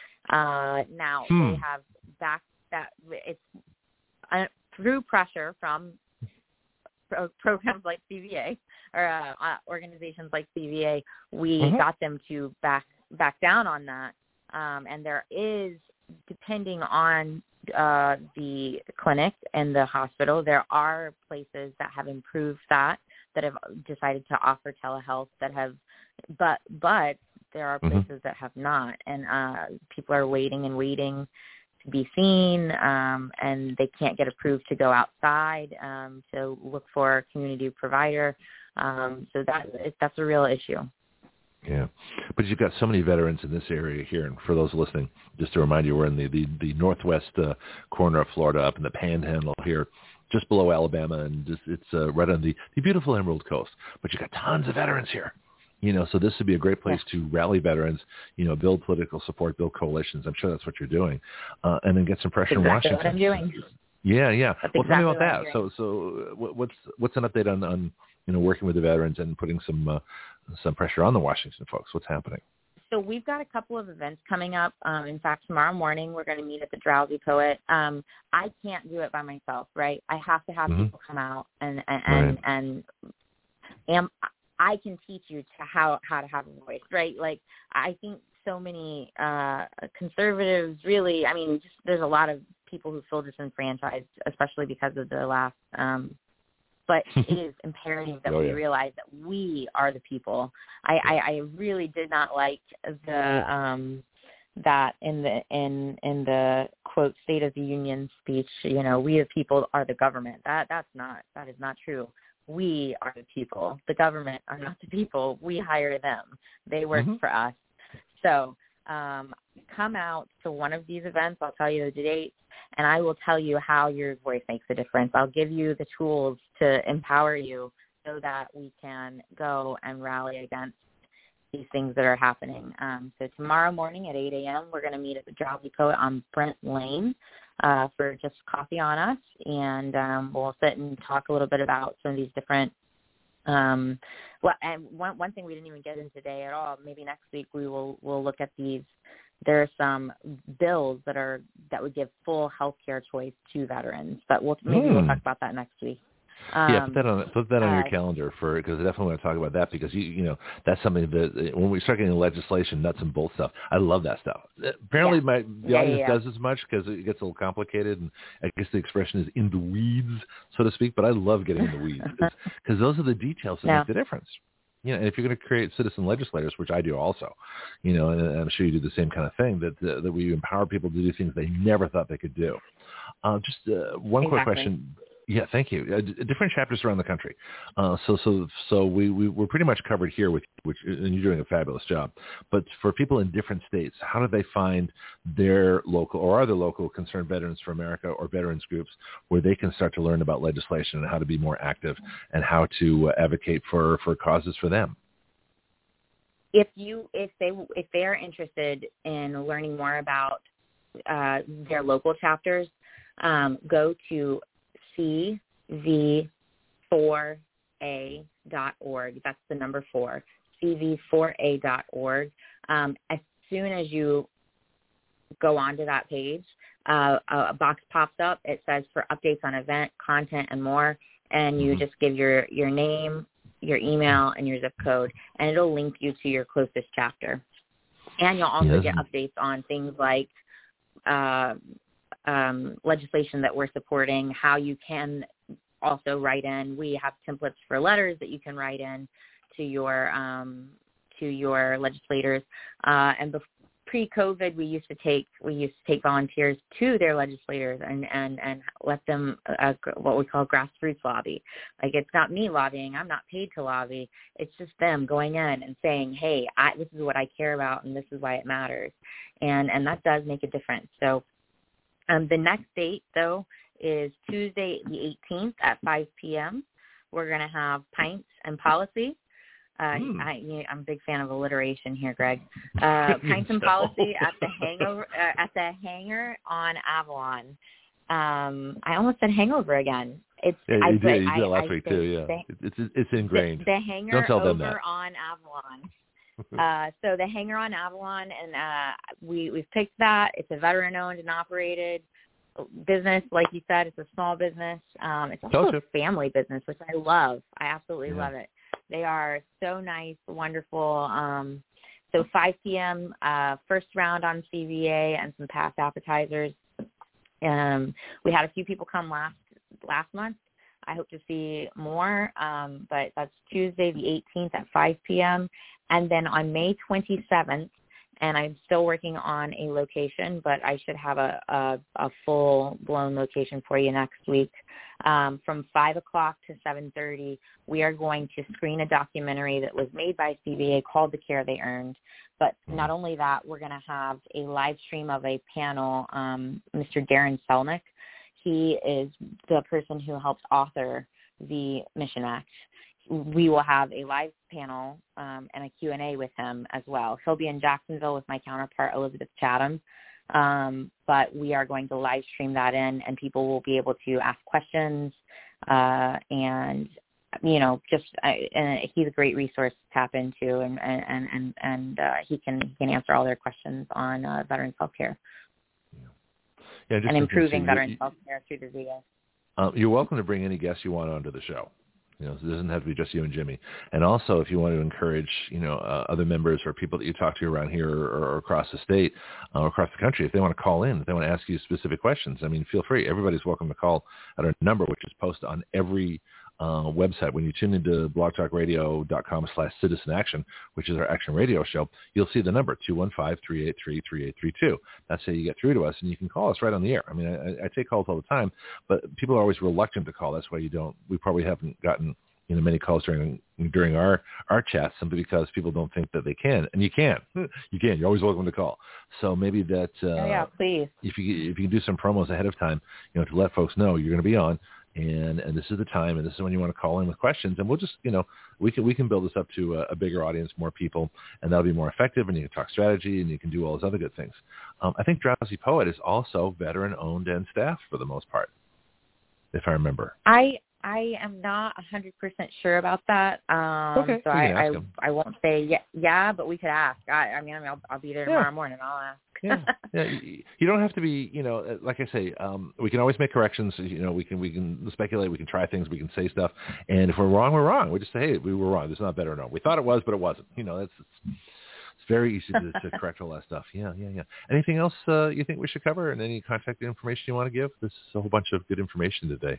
Now they have backed that. It's through pressure from programs like CVA or organizations like CVA, we got them to back down on that. And there is, depending on the clinic and the hospital, there are places that have improved that have decided to offer telehealth but there are places that have not. And people are waiting to be seen, and they can't get approved to go outside to look for a community provider. So that's a real issue. Yeah, but you've got so many veterans in this area here, and for those listening, just to remind you, we're in the northwest corner of Florida, up in the Panhandle here, just below Alabama, and it's right on the beautiful Emerald Coast. But you've got tons of veterans here. So this would be a great place to rally veterans, build political support, build coalitions. I'm sure that's what you're doing, and then get some pressure in Washington. What I'm doing. Yeah. That's well, exactly tell me about that. So what's an update on working with the veterans and putting some pressure on the Washington folks? What's happening? So we've got a couple of events coming up. In fact, tomorrow morning we're going to meet at the Drowsy Poet. I can't do it by myself, right? I have to have people come out and I can teach you to how to have a voice, right? Like, I think so many conservatives really, there's a lot of people who feel disenfranchised, especially because of the last, but it is imperative that we realize that we are the people. I really did not like the that in the quote State of the Union speech, we the people are the government. That is not true. We are the people. The government are not the people. We hire them. They work for us. So come out to one of these events. I'll tell you the dates, and I will tell you how your voice makes a difference. I'll give you the tools to empower you so that we can go and rally against these things that are happening. So tomorrow morning at 8 a.m., we're going to meet at the Drowsy Poet on Brent Lane for just coffee on us, and we'll sit and talk a little bit about some of these different and one thing we didn't even get into today at all, maybe next week we'll look at these. There are some bills that would give full health care choice to veterans, but we'll talk about that next week. Put that on your calendar because I definitely want to talk about that, because that's something that when we start getting legislation, nuts and bolts stuff, I love that stuff. Apparently, the audience does as much because it gets a little complicated, and I guess the expression is in the weeds, so to speak. But I love getting in the weeds because those are the details that make the difference. And if you're going to create citizen legislators, which I do also, and I'm sure you do the same kind of thing, that we empower people to do things they never thought they could do. One quick question. Yeah, thank you. Different chapters around the country. So we're pretty much covered here with which, and you're doing a fabulous job. But for people in different states, how do they find their local or other local Concerned Veterans for America or veterans groups where they can start to learn about legislation and how to be more active and how to advocate for causes for them? If they are interested in learning more about their local chapters, go to cv4a.org. That's the number 4, cv4a.org. As soon as you go onto that page, a box pops up. It says for updates on event, content, and more, and you just give your name, your email, and your zip code, and it'll link you to your closest chapter. And you'll also get updates on things like legislation that we're supporting, how you can also write in. We have templates for letters that you can write in to your legislators. And pre-COVID, we used to take volunteers to their legislators and let them what we call grassroots lobby. Like, it's not me lobbying. I'm not paid to lobby. It's just them going in and saying, hey, this is what I care about and this is why it matters. And that does make a difference. So the next date, though, is Tuesday the 18th at 5 p.m. We're going to have Pints and Policy. I'm a big fan of alliteration here, Greg. Pints and Policy at the Hangar on Avalon. I almost said Hangover again. You did that last week too. Yeah, it's ingrained. The Hangar. Don't tell them that. On Avalon. So the Hangar on Avalon, and we've picked that. It's a veteran-owned and operated business. Like you said, it's a small business. It's also a family business, which I love. I absolutely love it. They are so nice, wonderful. So 5 p.m., first round on CVA and some past appetizers. We had a few people come last month. I hope to see more, but that's Tuesday the 18th at 5 p.m. And then on May 27th, and I'm still working on a location, but I should have a full-blown location for you next week. From 5 o'clock to 7:30, we are going to screen a documentary that was made by CVA called The Care They Earned. But not only that, we're going to have a live stream of a panel. Mr. Darren Selnick, he is the person who helped author the Mission Act. We will have a live panel and a Q&A with him as well. He'll be in Jacksonville with my counterpart, Elizabeth Chatham. But we are going to live stream that in, and people will be able to ask questions. And he's a great resource to tap into, and he can answer all their questions on veterans healthcare and improving veterans healthcare through the VA. You're welcome to bring any guests you want onto the show. So it doesn't have to be just you and Jimmy. And also, if you want to encourage, other members or people that you talk to around here or across the state or across the country, if they want to call in, if they want to ask you specific questions, feel free. Everybody's welcome to call at our number, which is posted on every website. When you tune into blogtalkradio.com/citizens-action, which is our action radio show, you'll see the number 215-383-3832. That's how you get through to us, and you can call us right on the air. I take calls all the time, but people are always reluctant to call. That's why we probably haven't gotten many calls during our chats, simply because people don't think that they can. And you can. You're always welcome to call. So maybe that please. If you can do some promos ahead of time, to let folks know you're going to be on. And this is the time, and this is when you want to call in with questions, and we'll just, we can build this up to a bigger audience, more people, and that'll be more effective, and you can talk strategy, and you can do all those other good things. I think Drowsy Poet is also veteran-owned and staffed for the most part, if I remember. I am not 100% sure about that. Okay. So I won't say yeah, but we could ask. I'll be there tomorrow morning. I'll ask. Yeah. You don't have to be, like I say, we can always make corrections. We can speculate, we can try things, we can say stuff. And if we're wrong, we're wrong. We just say, hey, we were wrong. This is not better or no. We thought it was, but it wasn't. It's very easy to correct all that stuff. Yeah. Anything else you think we should cover, and any contact information you want to give? This is a whole bunch of good information today.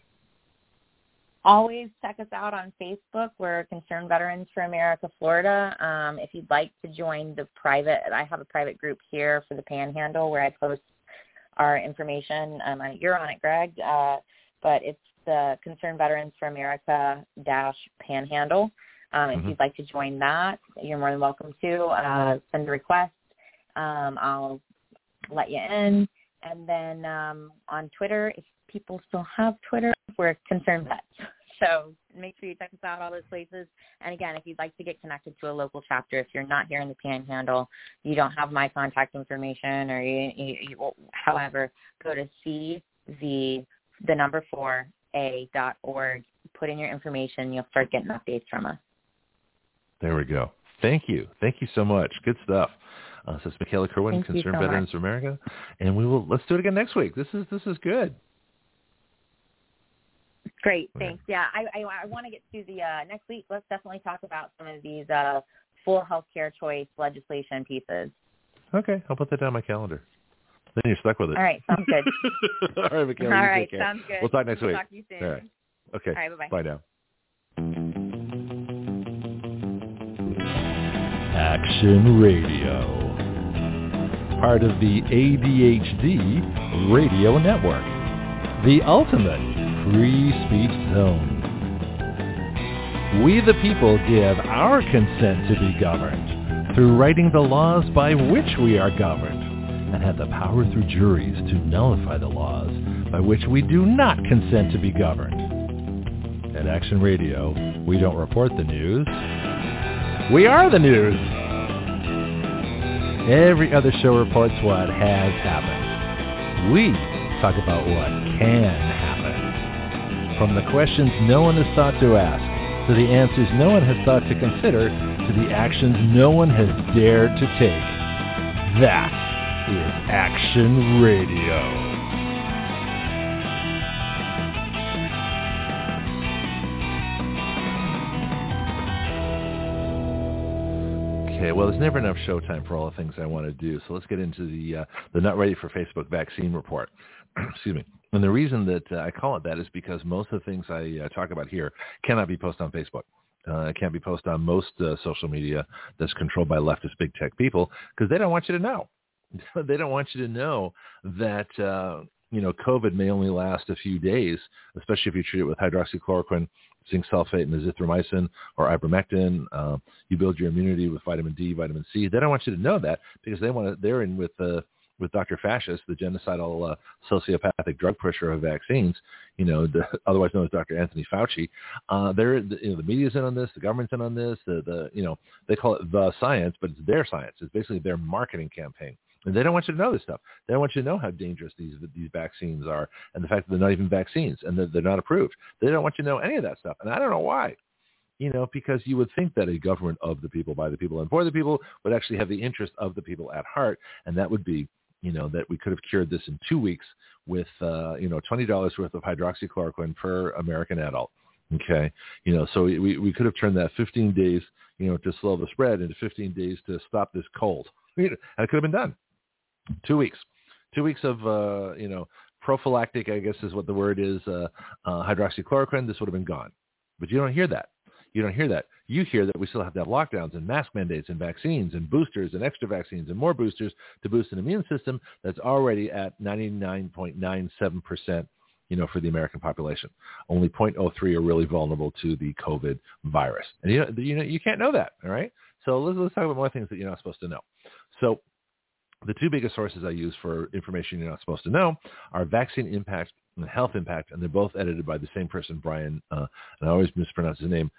Always check us out on Facebook. We're Concerned Veterans for America, Florida. If you'd like to join I have a private group here for the Panhandle where I post our information. You're on it, Greg, but it's the Concerned Veterans for America -Panhandle. If you'd like to join that, you're more than welcome to send a request. I'll let you in. And then on Twitter, if people still have Twitter, we're Concerned Vets. So make sure you check us out, all those places. And again, if you'd like to get connected to a local chapter, if you're not here in the Panhandle, you don't have my contact information, or however, go to cv4a.org, put in your information, you'll start getting updates from us. There we go. Thank you so much. Good stuff. So it's Michaela Kerwin, Concerned Veterans of America, and let's do it again next week. This is good. Great, thanks. Yeah, I want to get to the next week. Let's definitely talk about some of these full healthcare choice legislation pieces. Okay, I'll put that down on my calendar. Then you're stuck with it. All right, sounds good. All right, Michaela. All right, sounds good. We'll talk next week. Talk to you soon. All right. Okay. All right, bye-bye. Bye now. Action Radio. Part of the ADHD Radio Network. The ultimate free speech zone. We the people give our consent to be governed through writing the laws by which we are governed, and have the power through juries to nullify the laws by which we do not consent to be governed. At Action Radio, we don't report the news. We are the news. Every other show reports what has happened. We talk about what can happen. From the questions no one has thought to ask, to the answers no one has thought to consider, to the actions no one has dared to take. That is Action Radio. Okay, well, there's never enough showtime for all the things I want to do, so let's get into the Not Ready for Facebook Vaccine Report. Excuse me. And the reason that I call it that is because most of the things I talk about here cannot be posted on Facebook. It can't be posted on most social media that's controlled by leftist big tech people because they don't want you to know. They don't want you to know that, COVID may only last a few days, especially if you treat it with hydroxychloroquine, zinc sulfate, and azithromycin, or ivermectin. You build your immunity with vitamin D, vitamin C. They don't want you to know that because they're in with Dr. Fascist, the genocidal sociopathic drug pusher of vaccines, otherwise known as Dr. Anthony Fauci. The media's in on this, the government's in on this. They call it the science, but it's their science. It's basically their marketing campaign. And they don't want you to know this stuff. They don't want you to know how dangerous these vaccines are, and the fact that they're not even vaccines and that they're not approved. They don't want you to know any of that stuff, and I don't know why. Because you would think that a government of the people, by the people, and for the people would actually have the interest of the people at heart, and that would be, that we could have cured this in 2 weeks with, $20 worth of hydroxychloroquine per American adult. Okay. So we could have turned that 15 days, to slow the spread into 15 days to stop this cold. And it could have been done. 2 weeks. 2 weeks of, prophylactic, I guess is what the word is, hydroxychloroquine. This would have been gone. But you don't hear that. You don't hear that. You hear that we still have to have lockdowns and mask mandates and vaccines and boosters and extra vaccines and more boosters to boost an immune system that's already at 99.97%, for the American population. Only 0.03 are really vulnerable to the COVID virus. And you can't know that, all right? So let's talk about more things that you're not supposed to know. So the two biggest sources I use for information you're not supposed to know are Vaccine Impact and Health Impact, and they're both edited by the same person, Brian, and I always mispronounce his name,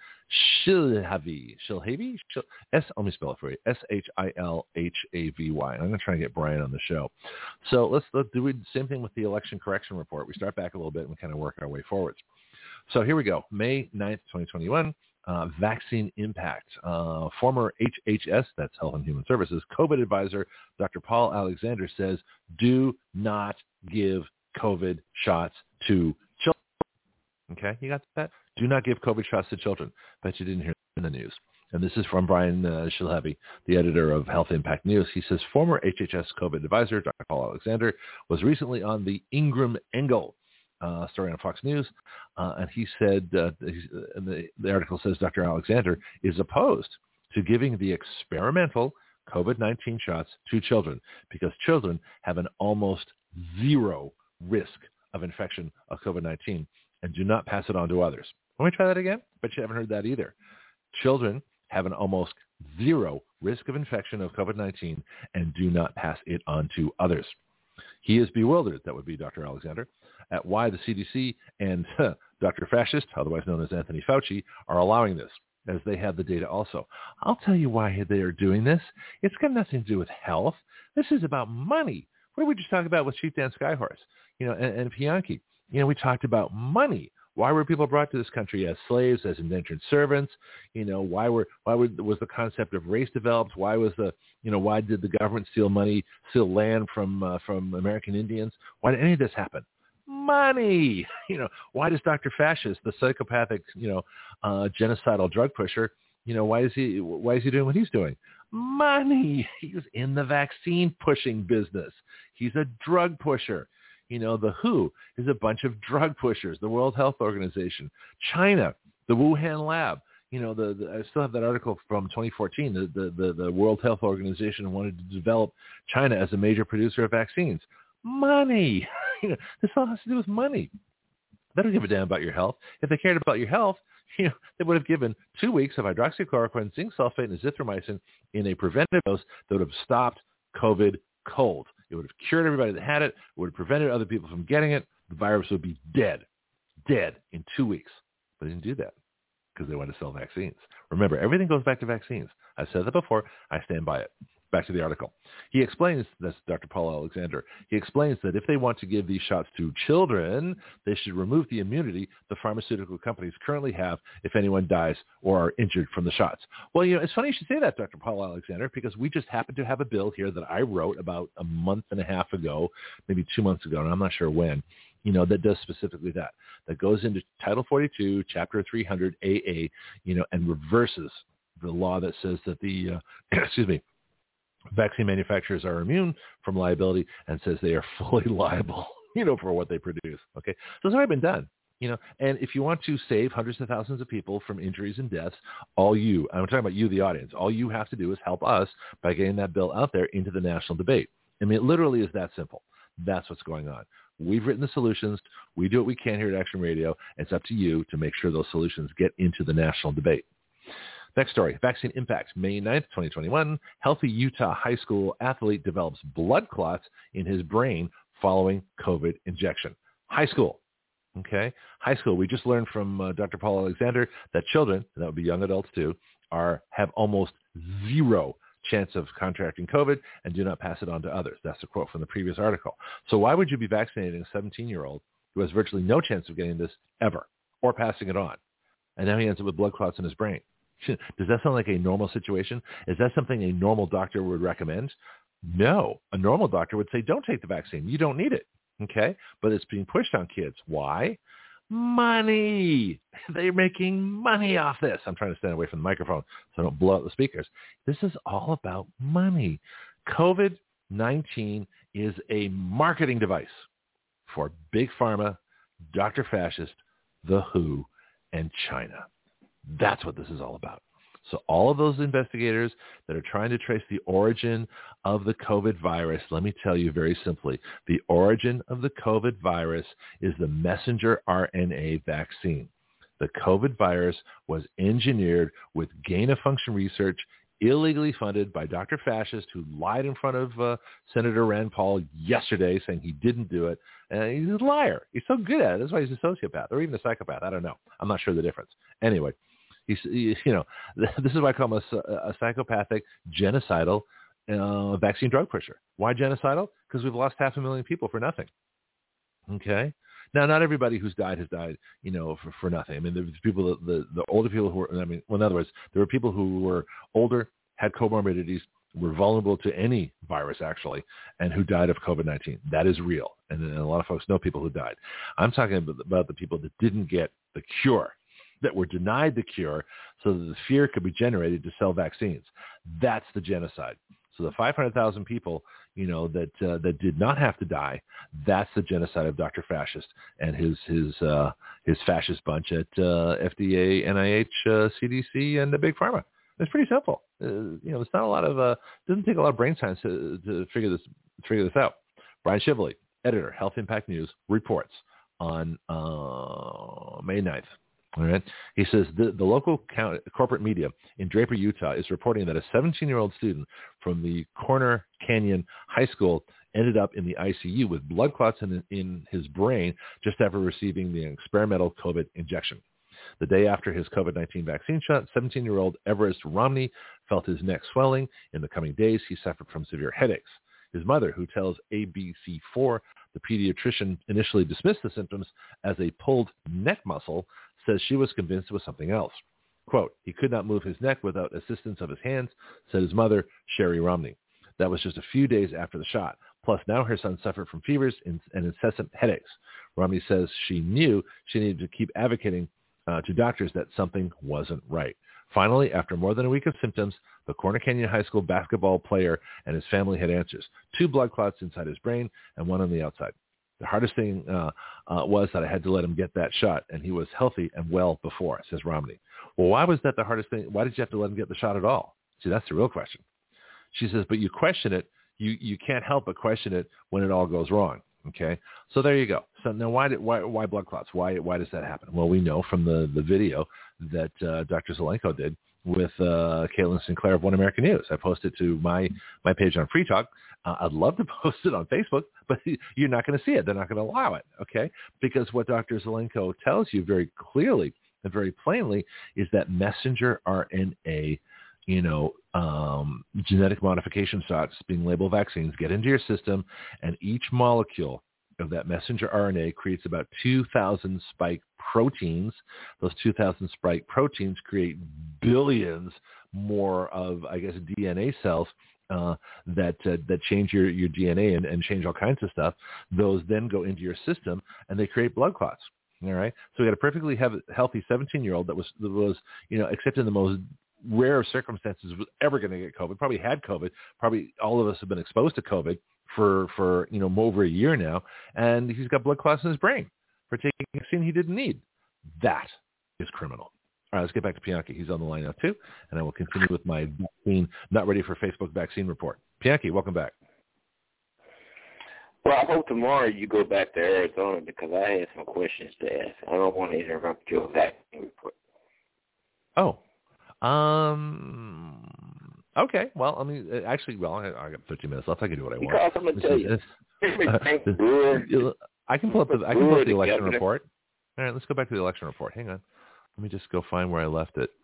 Shilhavy. Let me spell it for you, Shilhavy. I'm going to try and get Brian on the show. So let's do the same thing with the election correction report. We start back a little bit and we kind of work our way forwards. So here we go, May 9th, 2021. Vaccine Impact. Former HHS, that's Health and Human Services, COVID advisor, Dr. Paul Alexander says, do not give COVID shots to children. Okay, you got that? Do not give COVID shots to children. Bet you didn't hear that in the news. And this is from Brian Shilhavy, the editor of Health Impact News. He says, former HHS COVID advisor, Dr. Paul Alexander, was recently on the Ingram Engel story on Fox News, and he said, the article says Dr. Alexander is opposed to giving the experimental COVID-19 shots to children because children have an almost zero risk of infection of COVID-19 and do not pass it on to others. Let me try that again. Bet you haven't heard that either. Children have an almost zero risk of infection of COVID-19 and do not pass it on to others. He is bewildered, that would be Dr. Alexander, at why the CDC and Dr. Fascist, otherwise known as Anthony Fauci, are allowing this, as they have the data also. I'll tell you why they are doing this. It's got nothing to do with health. This is about money. What did we just talk about with Chief Dan Skyhorse, and Bianchi? We talked about money. Why were people brought to this country as slaves, as indentured servants? Why was the concept of race developed? Why was why did the government steal land from American Indians? Why did any of this happen? Money. Why does Dr. Fascist, the psychopathic, genocidal drug pusher, Why is he doing what he's doing? Money. He's in the vaccine pushing business. He's a drug pusher. The WHO is a bunch of drug pushers. The World Health Organization, China, the Wuhan lab. I still have that article from 2014. The World Health Organization wanted to develop China as a major producer of vaccines. Money. This all has to do with money. They don't give a damn about your health. If they cared about your health, they would have given 2 weeks of hydroxychloroquine, zinc sulfate, and azithromycin in a preventive dose that would have stopped COVID cold. It would have cured everybody that had it. It would have prevented other people from getting it. The virus would be dead in 2 weeks. But they didn't do that because they wanted to sell vaccines. Remember, everything goes back to vaccines. I've said that before. I stand by it. Back to the article. He explains, that's Dr. Paul Alexander, he explains that if they want to give these shots to children, they should remove the immunity the pharmaceutical companies currently have if anyone dies or are injured from the shots. Well, it's funny you should say that, Dr. Paul Alexander, because we just happen to have a bill here that I wrote about a month and a half ago, maybe 2 months ago, and I'm not sure when, that does specifically that goes into Title 42, Chapter 300 AA, and reverses the law that says that the, vaccine manufacturers are immune from liability and says they are fully liable, for what they produce. Okay. So it's already been done, and if you want to save hundreds of thousands of people from injuries and deaths, I'm talking about you, the audience, all you have to do is help us by getting that bill out there into the national debate. I mean, it literally is that simple. That's what's going on. We've written the solutions. We do what we can here at Action Radio. It's up to you to make sure those solutions get into the national debate. Next story, vaccine impact. May 9th, 2021, healthy Utah high school athlete develops blood clots in his brain following COVID injection. High school, okay? High school. We just learned from Dr. Paul Alexander that children, and that would be young adults too, have almost zero chance of contracting COVID and do not pass it on to others. That's a quote from the previous article. So why would you be vaccinating a 17-year-old who has virtually no chance of getting this ever or passing it on? And now he ends up with blood clots in his brain. Does that sound like a normal situation? Is that something a normal doctor would recommend? No. A normal doctor would say, don't take the vaccine. You don't need it. Okay? But it's being pushed on kids. Why? Money. They're making money off this. I'm trying to stand away from the microphone so I don't blow out the speakers. This is all about money. COVID-19 is a marketing device for Big Pharma, Dr. Fascist, the WHO, and China. That's what this is all about. So all of those investigators that are trying to trace the origin of the COVID virus, let me tell you very simply, the origin of the COVID virus is the messenger RNA vaccine. The COVID virus was engineered with gain-of-function research, illegally funded by Dr. Fascist, who lied in front of Senator Rand Paul yesterday saying he didn't do it. He's a liar. He's so good at it. That's why he's a sociopath or even a psychopath. I don't know. I'm not sure the difference. Anyway. This is why I call him a psychopathic, genocidal vaccine drug pusher. Why genocidal? Because we've lost 500,000 people for nothing. Okay? Now, not everybody who's died has died, for nothing. I mean, there's people, the older people who were, in other words, there were people who were older, had comorbidities, were vulnerable to any virus, actually, and who died of COVID-19. That is real. And a lot of folks know people who died. I'm talking about the people that didn't get the cure, that were denied the cure so that the fear could be generated to sell vaccines. That's the genocide. So the 500,000 people, that did not have to die, that's the genocide of Dr. Fascist and his fascist bunch at FDA, NIH, CDC, and the Big Pharma. It's pretty simple. It's not a lot of doesn't take a lot of brain science to figure this out. Brian Shively, editor, Health Impact News, reports on May 9th. All right. He says the local corporate media in Draper, Utah, is reporting that a 17-year-old student from the Corner Canyon High School ended up in the ICU with blood clots in his brain just after receiving the experimental COVID injection. The day after his COVID-19 vaccine shot, 17-year-old Everest Romney felt his neck swelling. In the coming days, he suffered from severe headaches. His mother, who tells ABC4 the pediatrician initially dismissed the symptoms as a pulled neck muscle, says she was convinced it was something else. Quote, he could not move his neck without assistance of his hands, said his mother, Sherry Romney. That was just a few days after the shot. Plus, now her son suffered from fevers and incessant headaches. Romney says she knew she needed to keep advocating to doctors that something wasn't right. Finally, after more than a week of symptoms, the Corner Canyon High School basketball player and his family had answers. 2 blood clots inside his brain and 1 on the outside. The hardest thing was that I had to let him get that shot, and he was healthy and well before, says Romney. Well, why was that the hardest thing? Why did you have to let him get the shot at all? See, that's the real question. She says, but you question it. You can't help but question it when it all goes wrong. Okay, so there you go. So now, why blood clots? Why does that happen? Well, we know from the video that Dr. Zelenko did with Caitlin Sinclair of One American News. I posted to my page on Free Talk. I'd love to post it on Facebook, but you're not going to see it. They're not going to allow it, okay? Because what Dr. Zelenko tells you very clearly and very plainly is that messenger RNA, genetic modification shots being labeled vaccines get into your system, and each molecule of that messenger RNA creates about 2,000 spike proteins. Those 2,000 spike proteins create billions more of, I guess, DNA cells that change your DNA and change all kinds of stuff. Those then go into your system and they create blood clots. All right. So we got a perfectly healthy 17-year-old that was except in the most rare of circumstances, was ever going to get COVID. Probably had COVID. Probably all of us have been exposed to COVID for over a year now, and he's got blood clots in his brain for taking a vaccine he didn't need. That is criminal. All right, let's get back to Pianki. He's on the line now too, and I will continue with my vaccine, not ready for Facebook vaccine report. Pianki, welcome back. Well, I hope tomorrow you go back to Arizona because I have some questions to ask. I don't want to interrupt your vaccine report. Oh. Okay. Well, I mean, actually, I got 15 minutes left. I can do what I want. Because I'm going to tell you. I can pull up the election report. All right, let's go back to the election report. Hang on. Let me just go find where I left it.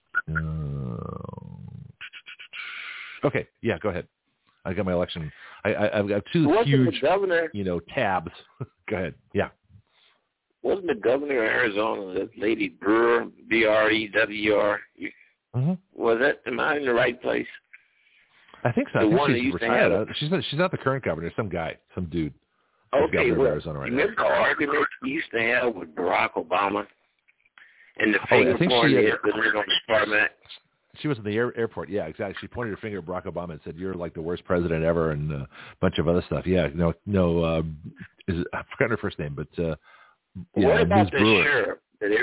Okay. Yeah, go ahead. I got my election. I've got 2 huge, tabs. Go ahead. Yeah. Wasn't the governor of Arizona, that lady Brewer, B-R-E-W-R? Mm-hmm. Was that, am I in the right place? I think so. The one she's retired. She's not the current governor. Some guy, some dude. Okay, well, Arizona right remember the argument we used to have with Barack Obama and the finger pointing at the Department? She was in the airport. Yeah, exactly. She pointed her finger at Barack Obama and said, "You're like the worst president ever," and a bunch of other stuff. Yeah, I forgot her first name, but what about the sheriff?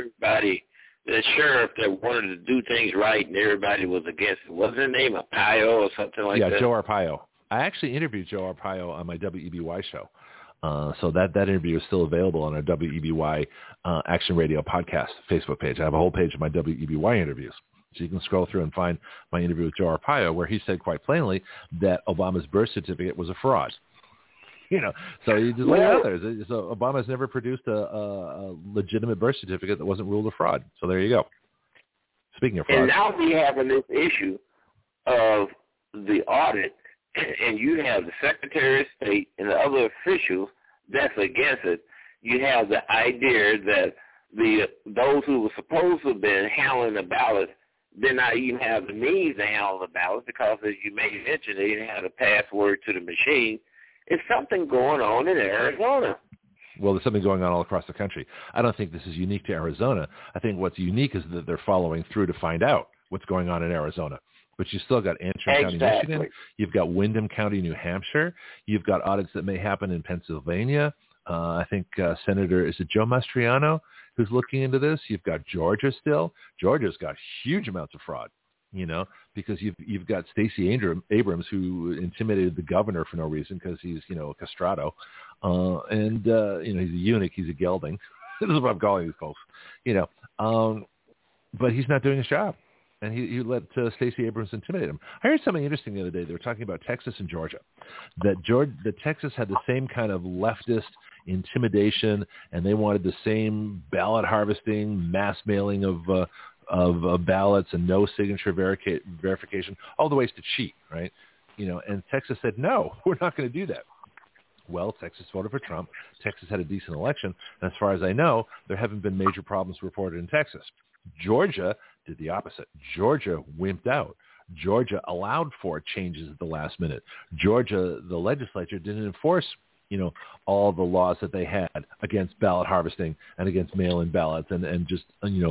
The sheriff that wanted to do things right and everybody was against it. Wasn't his name Arpaio or something like that? Yeah, Joe Arpaio. I actually interviewed Joe Arpaio on my WEBY show. So that interview is still available on our WEBY Action Radio podcast Facebook page. I have a whole page of my WEBY interviews. So you can scroll through and find my interview with Joe Arpaio, where he said quite plainly that Obama's birth certificate was a fraud. So he just laid it out there. So Obama's never produced a legitimate birth certificate that wasn't ruled a fraud. So there you go. Speaking of fraud. And now we have this issue of the audit, and you have the Secretary of State and the other officials that's against it. You have the idea that those who were supposed to have been handling the ballots did not even have the means to handle the ballots because, as you may mention, they didn't have a password to the machine. It's something going on in Arizona. Well, there's something going on all across the country. I don't think this is unique to Arizona. I think what's unique is that they're following through to find out what's going on in Arizona. But you still got Antrim County, Michigan. You've got Windham County, New Hampshire. You've got audits that may happen in Pennsylvania. I think is it Joe Mastriano who's looking into this? You've got Georgia still. Georgia's got huge amounts of fraud. Because you've got Stacey Abrams who intimidated the governor for no reason because he's, a castrato. And he's a eunuch, he's a gelding. This is what I'm calling these folks, but he's not doing his job. And he let Stacey Abrams intimidate him. I heard something interesting the other day. They were talking about Texas and Georgia, that Texas had the same kind of leftist intimidation, and they wanted the same ballot harvesting, mass mailing of ballots and no signature verification, all the ways to cheat, right? And Texas said, no, we're not going to do that. Well, Texas voted for Trump. Texas had a decent election. And as far as I know, there haven't been major problems reported in Texas. Georgia did the opposite. Georgia wimped out. Georgia allowed for changes at the last minute. Georgia, the legislature, didn't enforce all the laws that they had against ballot harvesting and against mail-in ballots and just,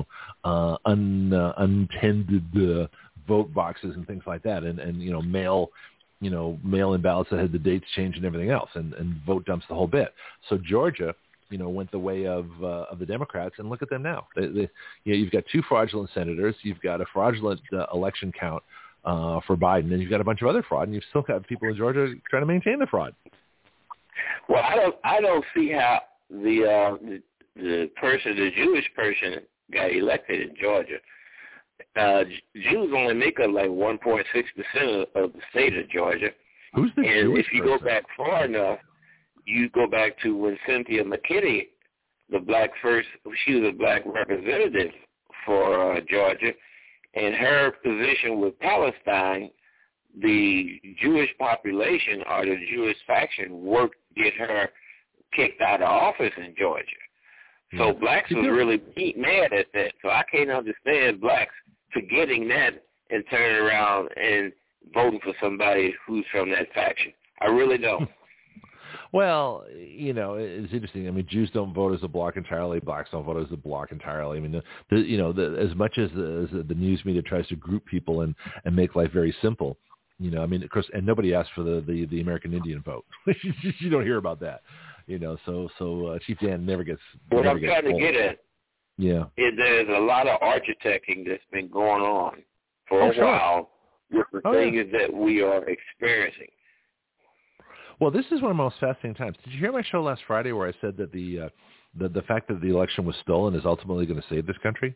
untended vote boxes and things like that. And mail-in ballots that had the dates changed and everything else and vote dumps the whole bit. So Georgia, went the way of the Democrats, and look at them now. You've got 2 fraudulent senators. You've got a fraudulent election count for Biden, and you've got a bunch of other fraud, and you've still got people in Georgia trying to maintain the fraud. Well, I don't see how the Jewish person got elected in Georgia. Jews only make up like 1.6% of the state of Georgia. Who's the and Jewish if you person? go back far enough, you go back to when Cynthia McKinney, she was a black representative for Georgia, and her position with Palestine, the Jewish population or the Jewish faction worked to get her kicked out of office in Georgia. So blacks was really mad at that. So I can't understand blacks forgetting that and turning around and voting for somebody who's from that faction. I really don't. Well, it's interesting. I mean, Jews don't vote as a bloc entirely. Blacks don't vote as a bloc entirely. I mean, as much as the news media tries to group people and make life very simple, I mean, of course, and nobody asked for the American Indian vote. You don't hear about that, So Chief Dan never gets. What I'm trying to get at, there's a lot of architecting that's been going on for a while with the things that we are experiencing. Well, this is one of the most fascinating times. Did you hear my show last Friday where I said that the fact that the election was stolen is ultimately going to save this country?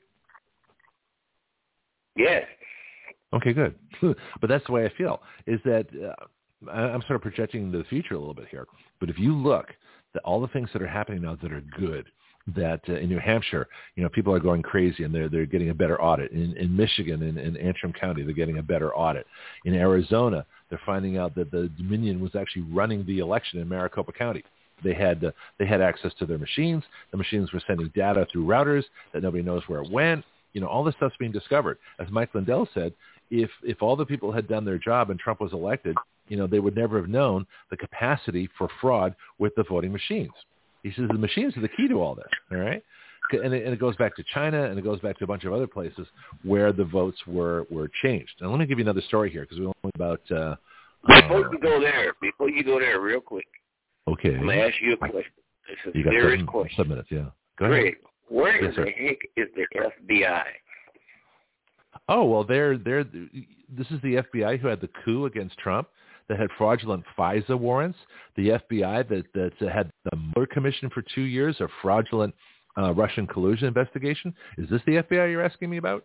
Yes. Okay, good. But that's the way I feel, is that I'm sort of projecting into the future a little bit here. But if you look at all the things that are happening now that are good, that in New Hampshire, people are going crazy and they're getting a better audit. In Michigan, in Antrim County, they're getting a better audit. In Arizona, they're finding out that the Dominion was actually running the election in Maricopa County. They had access to their machines. The machines were sending data through routers that nobody knows where it went. All this stuff's being discovered. As Mike Lindell said, if all the people had done their job and Trump was elected, they would never have known the capacity for fraud with the voting machines. He says the machines are the key to all this, all right? And it goes back to China, and it goes back to a bunch of other places where the votes were changed. Now, let me give you another story here, because we're only about... Before you go there real quick. Okay. I'm going to ask you a question. It's a you got serious question. 7 minutes, yeah. Go ahead. Greg, where in the heck is the FBI? Oh, well, this is the FBI who had the coup against Trump, that had fraudulent FISA warrants, the FBI that had the Mueller Commission for 2 years, a fraudulent Russian collusion investigation. Is this the FBI you're asking me about?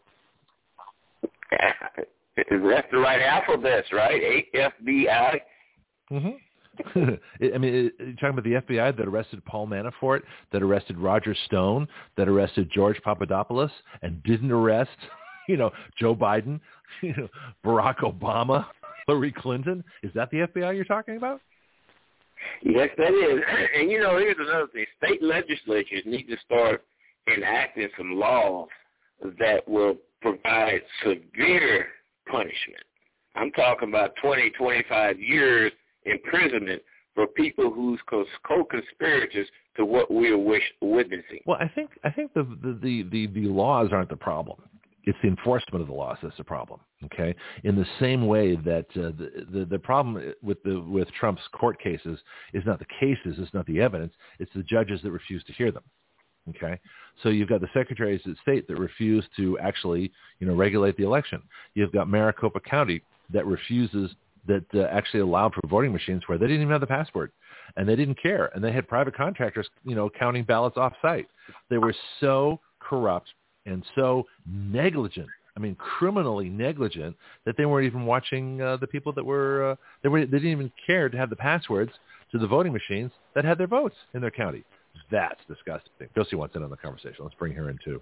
That's the right alphabets, right? FBI. Mm-hmm. I mean, you're talking about the FBI that arrested Paul Manafort, that arrested Roger Stone, that arrested George Papadopoulos, and didn't arrest, Joe Biden, Barack Obama, Hillary Clinton. Is that the FBI you're talking about? Yes, that is. And, here's another thing. State legislatures need to start enacting some laws that will provide severe punishment. I'm talking about 20, 25 years imprisonment for people who's co-conspirators to what we are witnessing. Well, I think the laws aren't the problem. It's the enforcement of the laws that's the problem. Okay, in the same way that the problem with Trump's court cases is not the cases, it's not the evidence, it's the judges that refuse to hear them. Okay, so you've got the secretaries of state that refuse to actually regulate the election. You've got Maricopa County that refuses that actually allowed for voting machines where they didn't even have the password, and they didn't care, and they had private contractors counting ballots off site. They were so corrupt and so negligent, I mean criminally negligent, that they weren't even watching the people that were they didn't even care to have the passwords to the voting machines that had their votes in their county. That's disgusting. Josie wants in on the conversation. Let's bring her in too.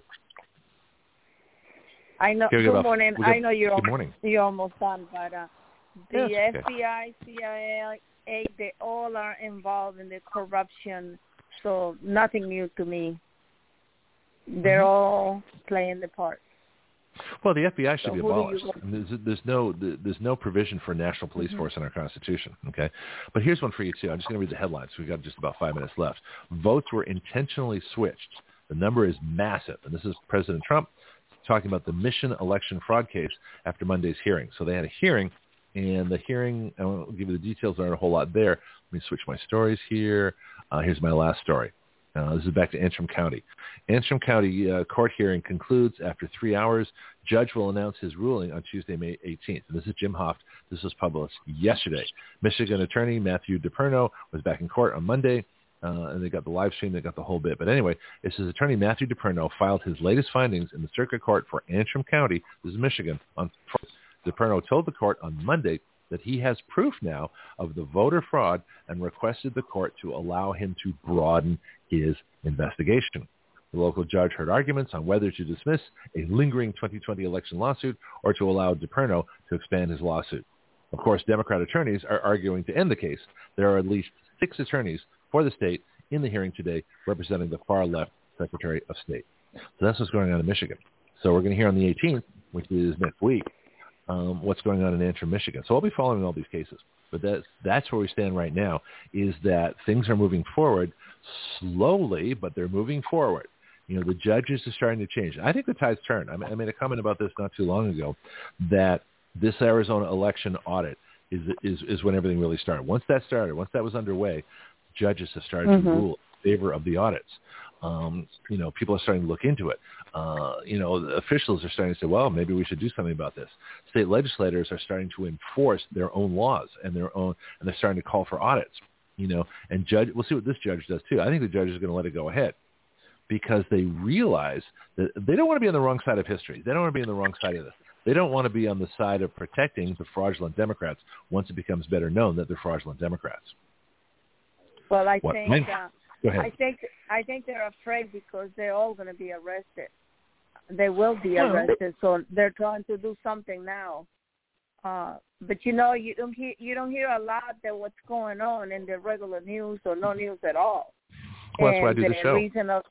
I know. Good morning. I know you're almost done, but the FBI, CIA, they all are involved in the corruption, so nothing new to me. They're all playing the part. Well, the FBI should be abolished. There's no provision for a national police force in our Constitution. Okay, but here's one for you too. I'm just going to read the headlines. We've got just about 5 minutes left. Votes were intentionally switched. The number is massive, and this is President Trump talking about the Michigan election fraud case after Monday's hearing. So they had a hearing, and the hearing, I won't give you the details, there aren't a whole lot there. Let me switch my stories here. Here's my last story. This is back to Antrim County. Antrim County court hearing concludes after 3 hours. Judge will announce his ruling on Tuesday, May 18th. And this is Jim Hoft. This was published yesterday. Michigan attorney Matthew DePerno was back in court on Monday, and they got the live stream. They got the whole bit. But anyway, this is attorney Matthew DePerno filed his latest findings in the circuit court for Antrim County. This is Michigan. DePerno told the court on Monday that he has proof now of the voter fraud and requested the court to allow him to broaden his investigation. The local judge heard arguments on whether to dismiss a lingering 2020 election lawsuit or to allow DePerno to expand his lawsuit. Of course, Democrat attorneys are arguing to end the case. There are at least 6 attorneys for the state in the hearing today representing the far-left Secretary of State. So that's what's going on in Michigan. So we're going to hear on the 18th, which is next week, what's going on in Antrim, Michigan. So I'll be following all these cases. But that's where we stand right now, is that things are moving forward slowly, but they're moving forward. You know, the judges are starting to change. I think the tide's turned. I made a comment about this not too long ago, that this Arizona election audit is when everything really started. Once that was underway, judges have started to rule in favor of the audits. You know, people are starting to look into it. You know, the officials are starting to say, well, maybe we should do something about this. State legislators are starting to enforce their own laws and they're starting to call for audits. You know, and we'll see what this judge does too. I think the judge is going to let it go ahead because they realize that they don't want to be on the wrong side of history. They don't want to be on the wrong side of this. They don't want to be on the side of protecting the fraudulent Democrats once it becomes better known that they're fraudulent Democrats. Well, I think they're afraid because they're all going to be arrested. They will be arrested, so they're trying to do something now. But you know, you don't hear a lot of what's going on in the regular news or no news at all. Well, that's why I do the show.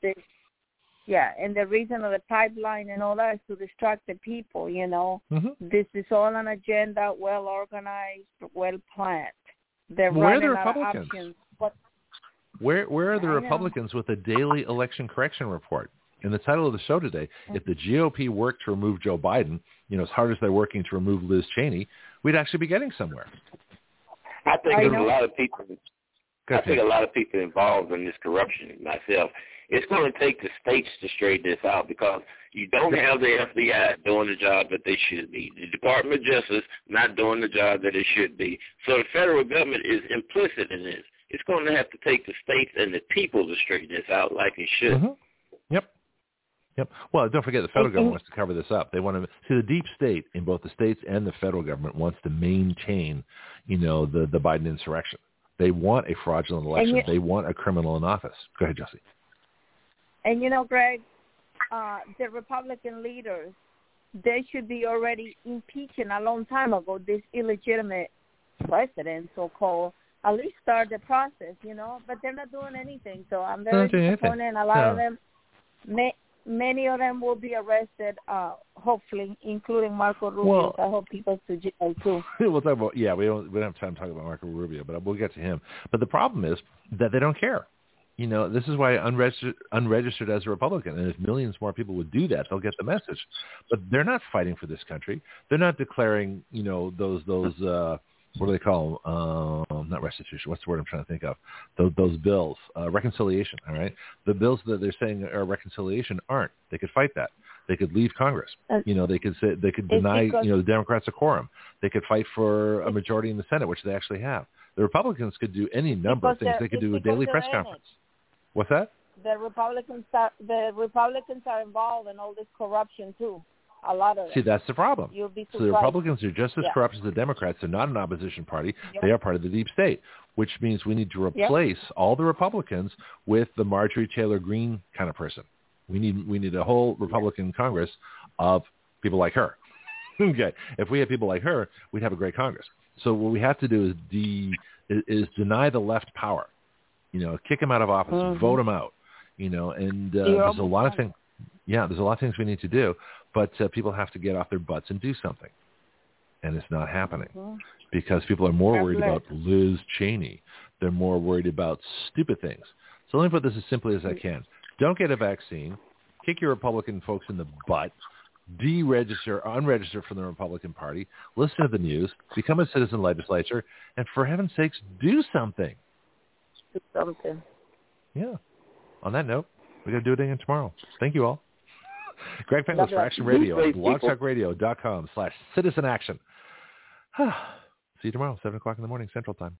And the reason of the pipeline and all that is to distract the people. You know, This is all an agenda, well organized, well planned. They're running out of options. Where are the Republicans with a daily election correction report? In the title of the show today, if the GOP worked to remove Joe Biden, you know, as hard as they're working to remove Liz Cheney, we'd actually be getting somewhere. I think there's a lot of people. I think a lot of people involved in this corruption. Myself, it's going to take the states to straighten this out because you don't have the FBI doing the job that they should be. The Department of Justice not doing the job that it should be. So the federal government is implicit in this. It's going to have to take the states and the people to straighten this out like it should. Yep. Well, don't forget the federal government wants to cover this up. They want to see the deep state in both the states and the federal government wants to maintain, you know, the Biden insurrection. They want a fraudulent election. They want a criminal in office. Go ahead, Jesse. And you know, Greg, the Republican leaders, they should be already impeaching a long time ago this illegitimate president, so-called. At least start the process, you know, but they're not doing anything. So I'm very disappointed. A lot of them, many of them will be arrested, hopefully, including Marco Rubio. Well, I hope people to jail too. We'll talk about, we don't have time to talk about Marco Rubio, but we'll get to him. But the problem is that they don't care. You know, this is why unregistered as a Republican, and if millions more people would do that, they'll get the message. But they're not fighting for this country. They're not declaring, you know, those what do they call them? Not restitution. What's the word I'm trying to think of? Those bills. Reconciliation, all right? The bills that they're saying are reconciliation aren't. They could fight that. They could leave Congress. You know, they could deny, you know, the Democrats a quorum. They could fight for a majority in the Senate, which they actually have. The Republicans could do any number of things. They could do a daily press conference. What's that? The Republicans are involved in all this corruption too. A lot of it. See, that's the problem. So the Republicans are just as corrupt as the Democrats. They're not an opposition party. They are part of the deep state, which means we need to replace all the Republicans with the Marjorie Taylor Greene kind of person. We need a whole Republican Congress of people like her. Okay, if we had people like her, we'd have a great Congress. So what we have to do is deny the left power. You know, kick them out of office, vote them out. You know, and there's a lot of things. Yeah, there's a lot of things we need to do, but people have to get off their butts and do something. And it's not happening because people are more worried about Liz Cheney. They're more worried about stupid things. So let me put this as simply as I can. Don't get a vaccine. Kick your Republican folks in the butt. Deregister, unregister from the Republican Party. Listen to the news. Become a citizen legislature. And for heaven's sakes, do something. Do something. Yeah. On that note, we're going to do it again tomorrow. Thank you all. Greg Penglis for Action Radio at blogtalkradio.com/citizens action. See you tomorrow, 7 o'clock in the morning, Central Time.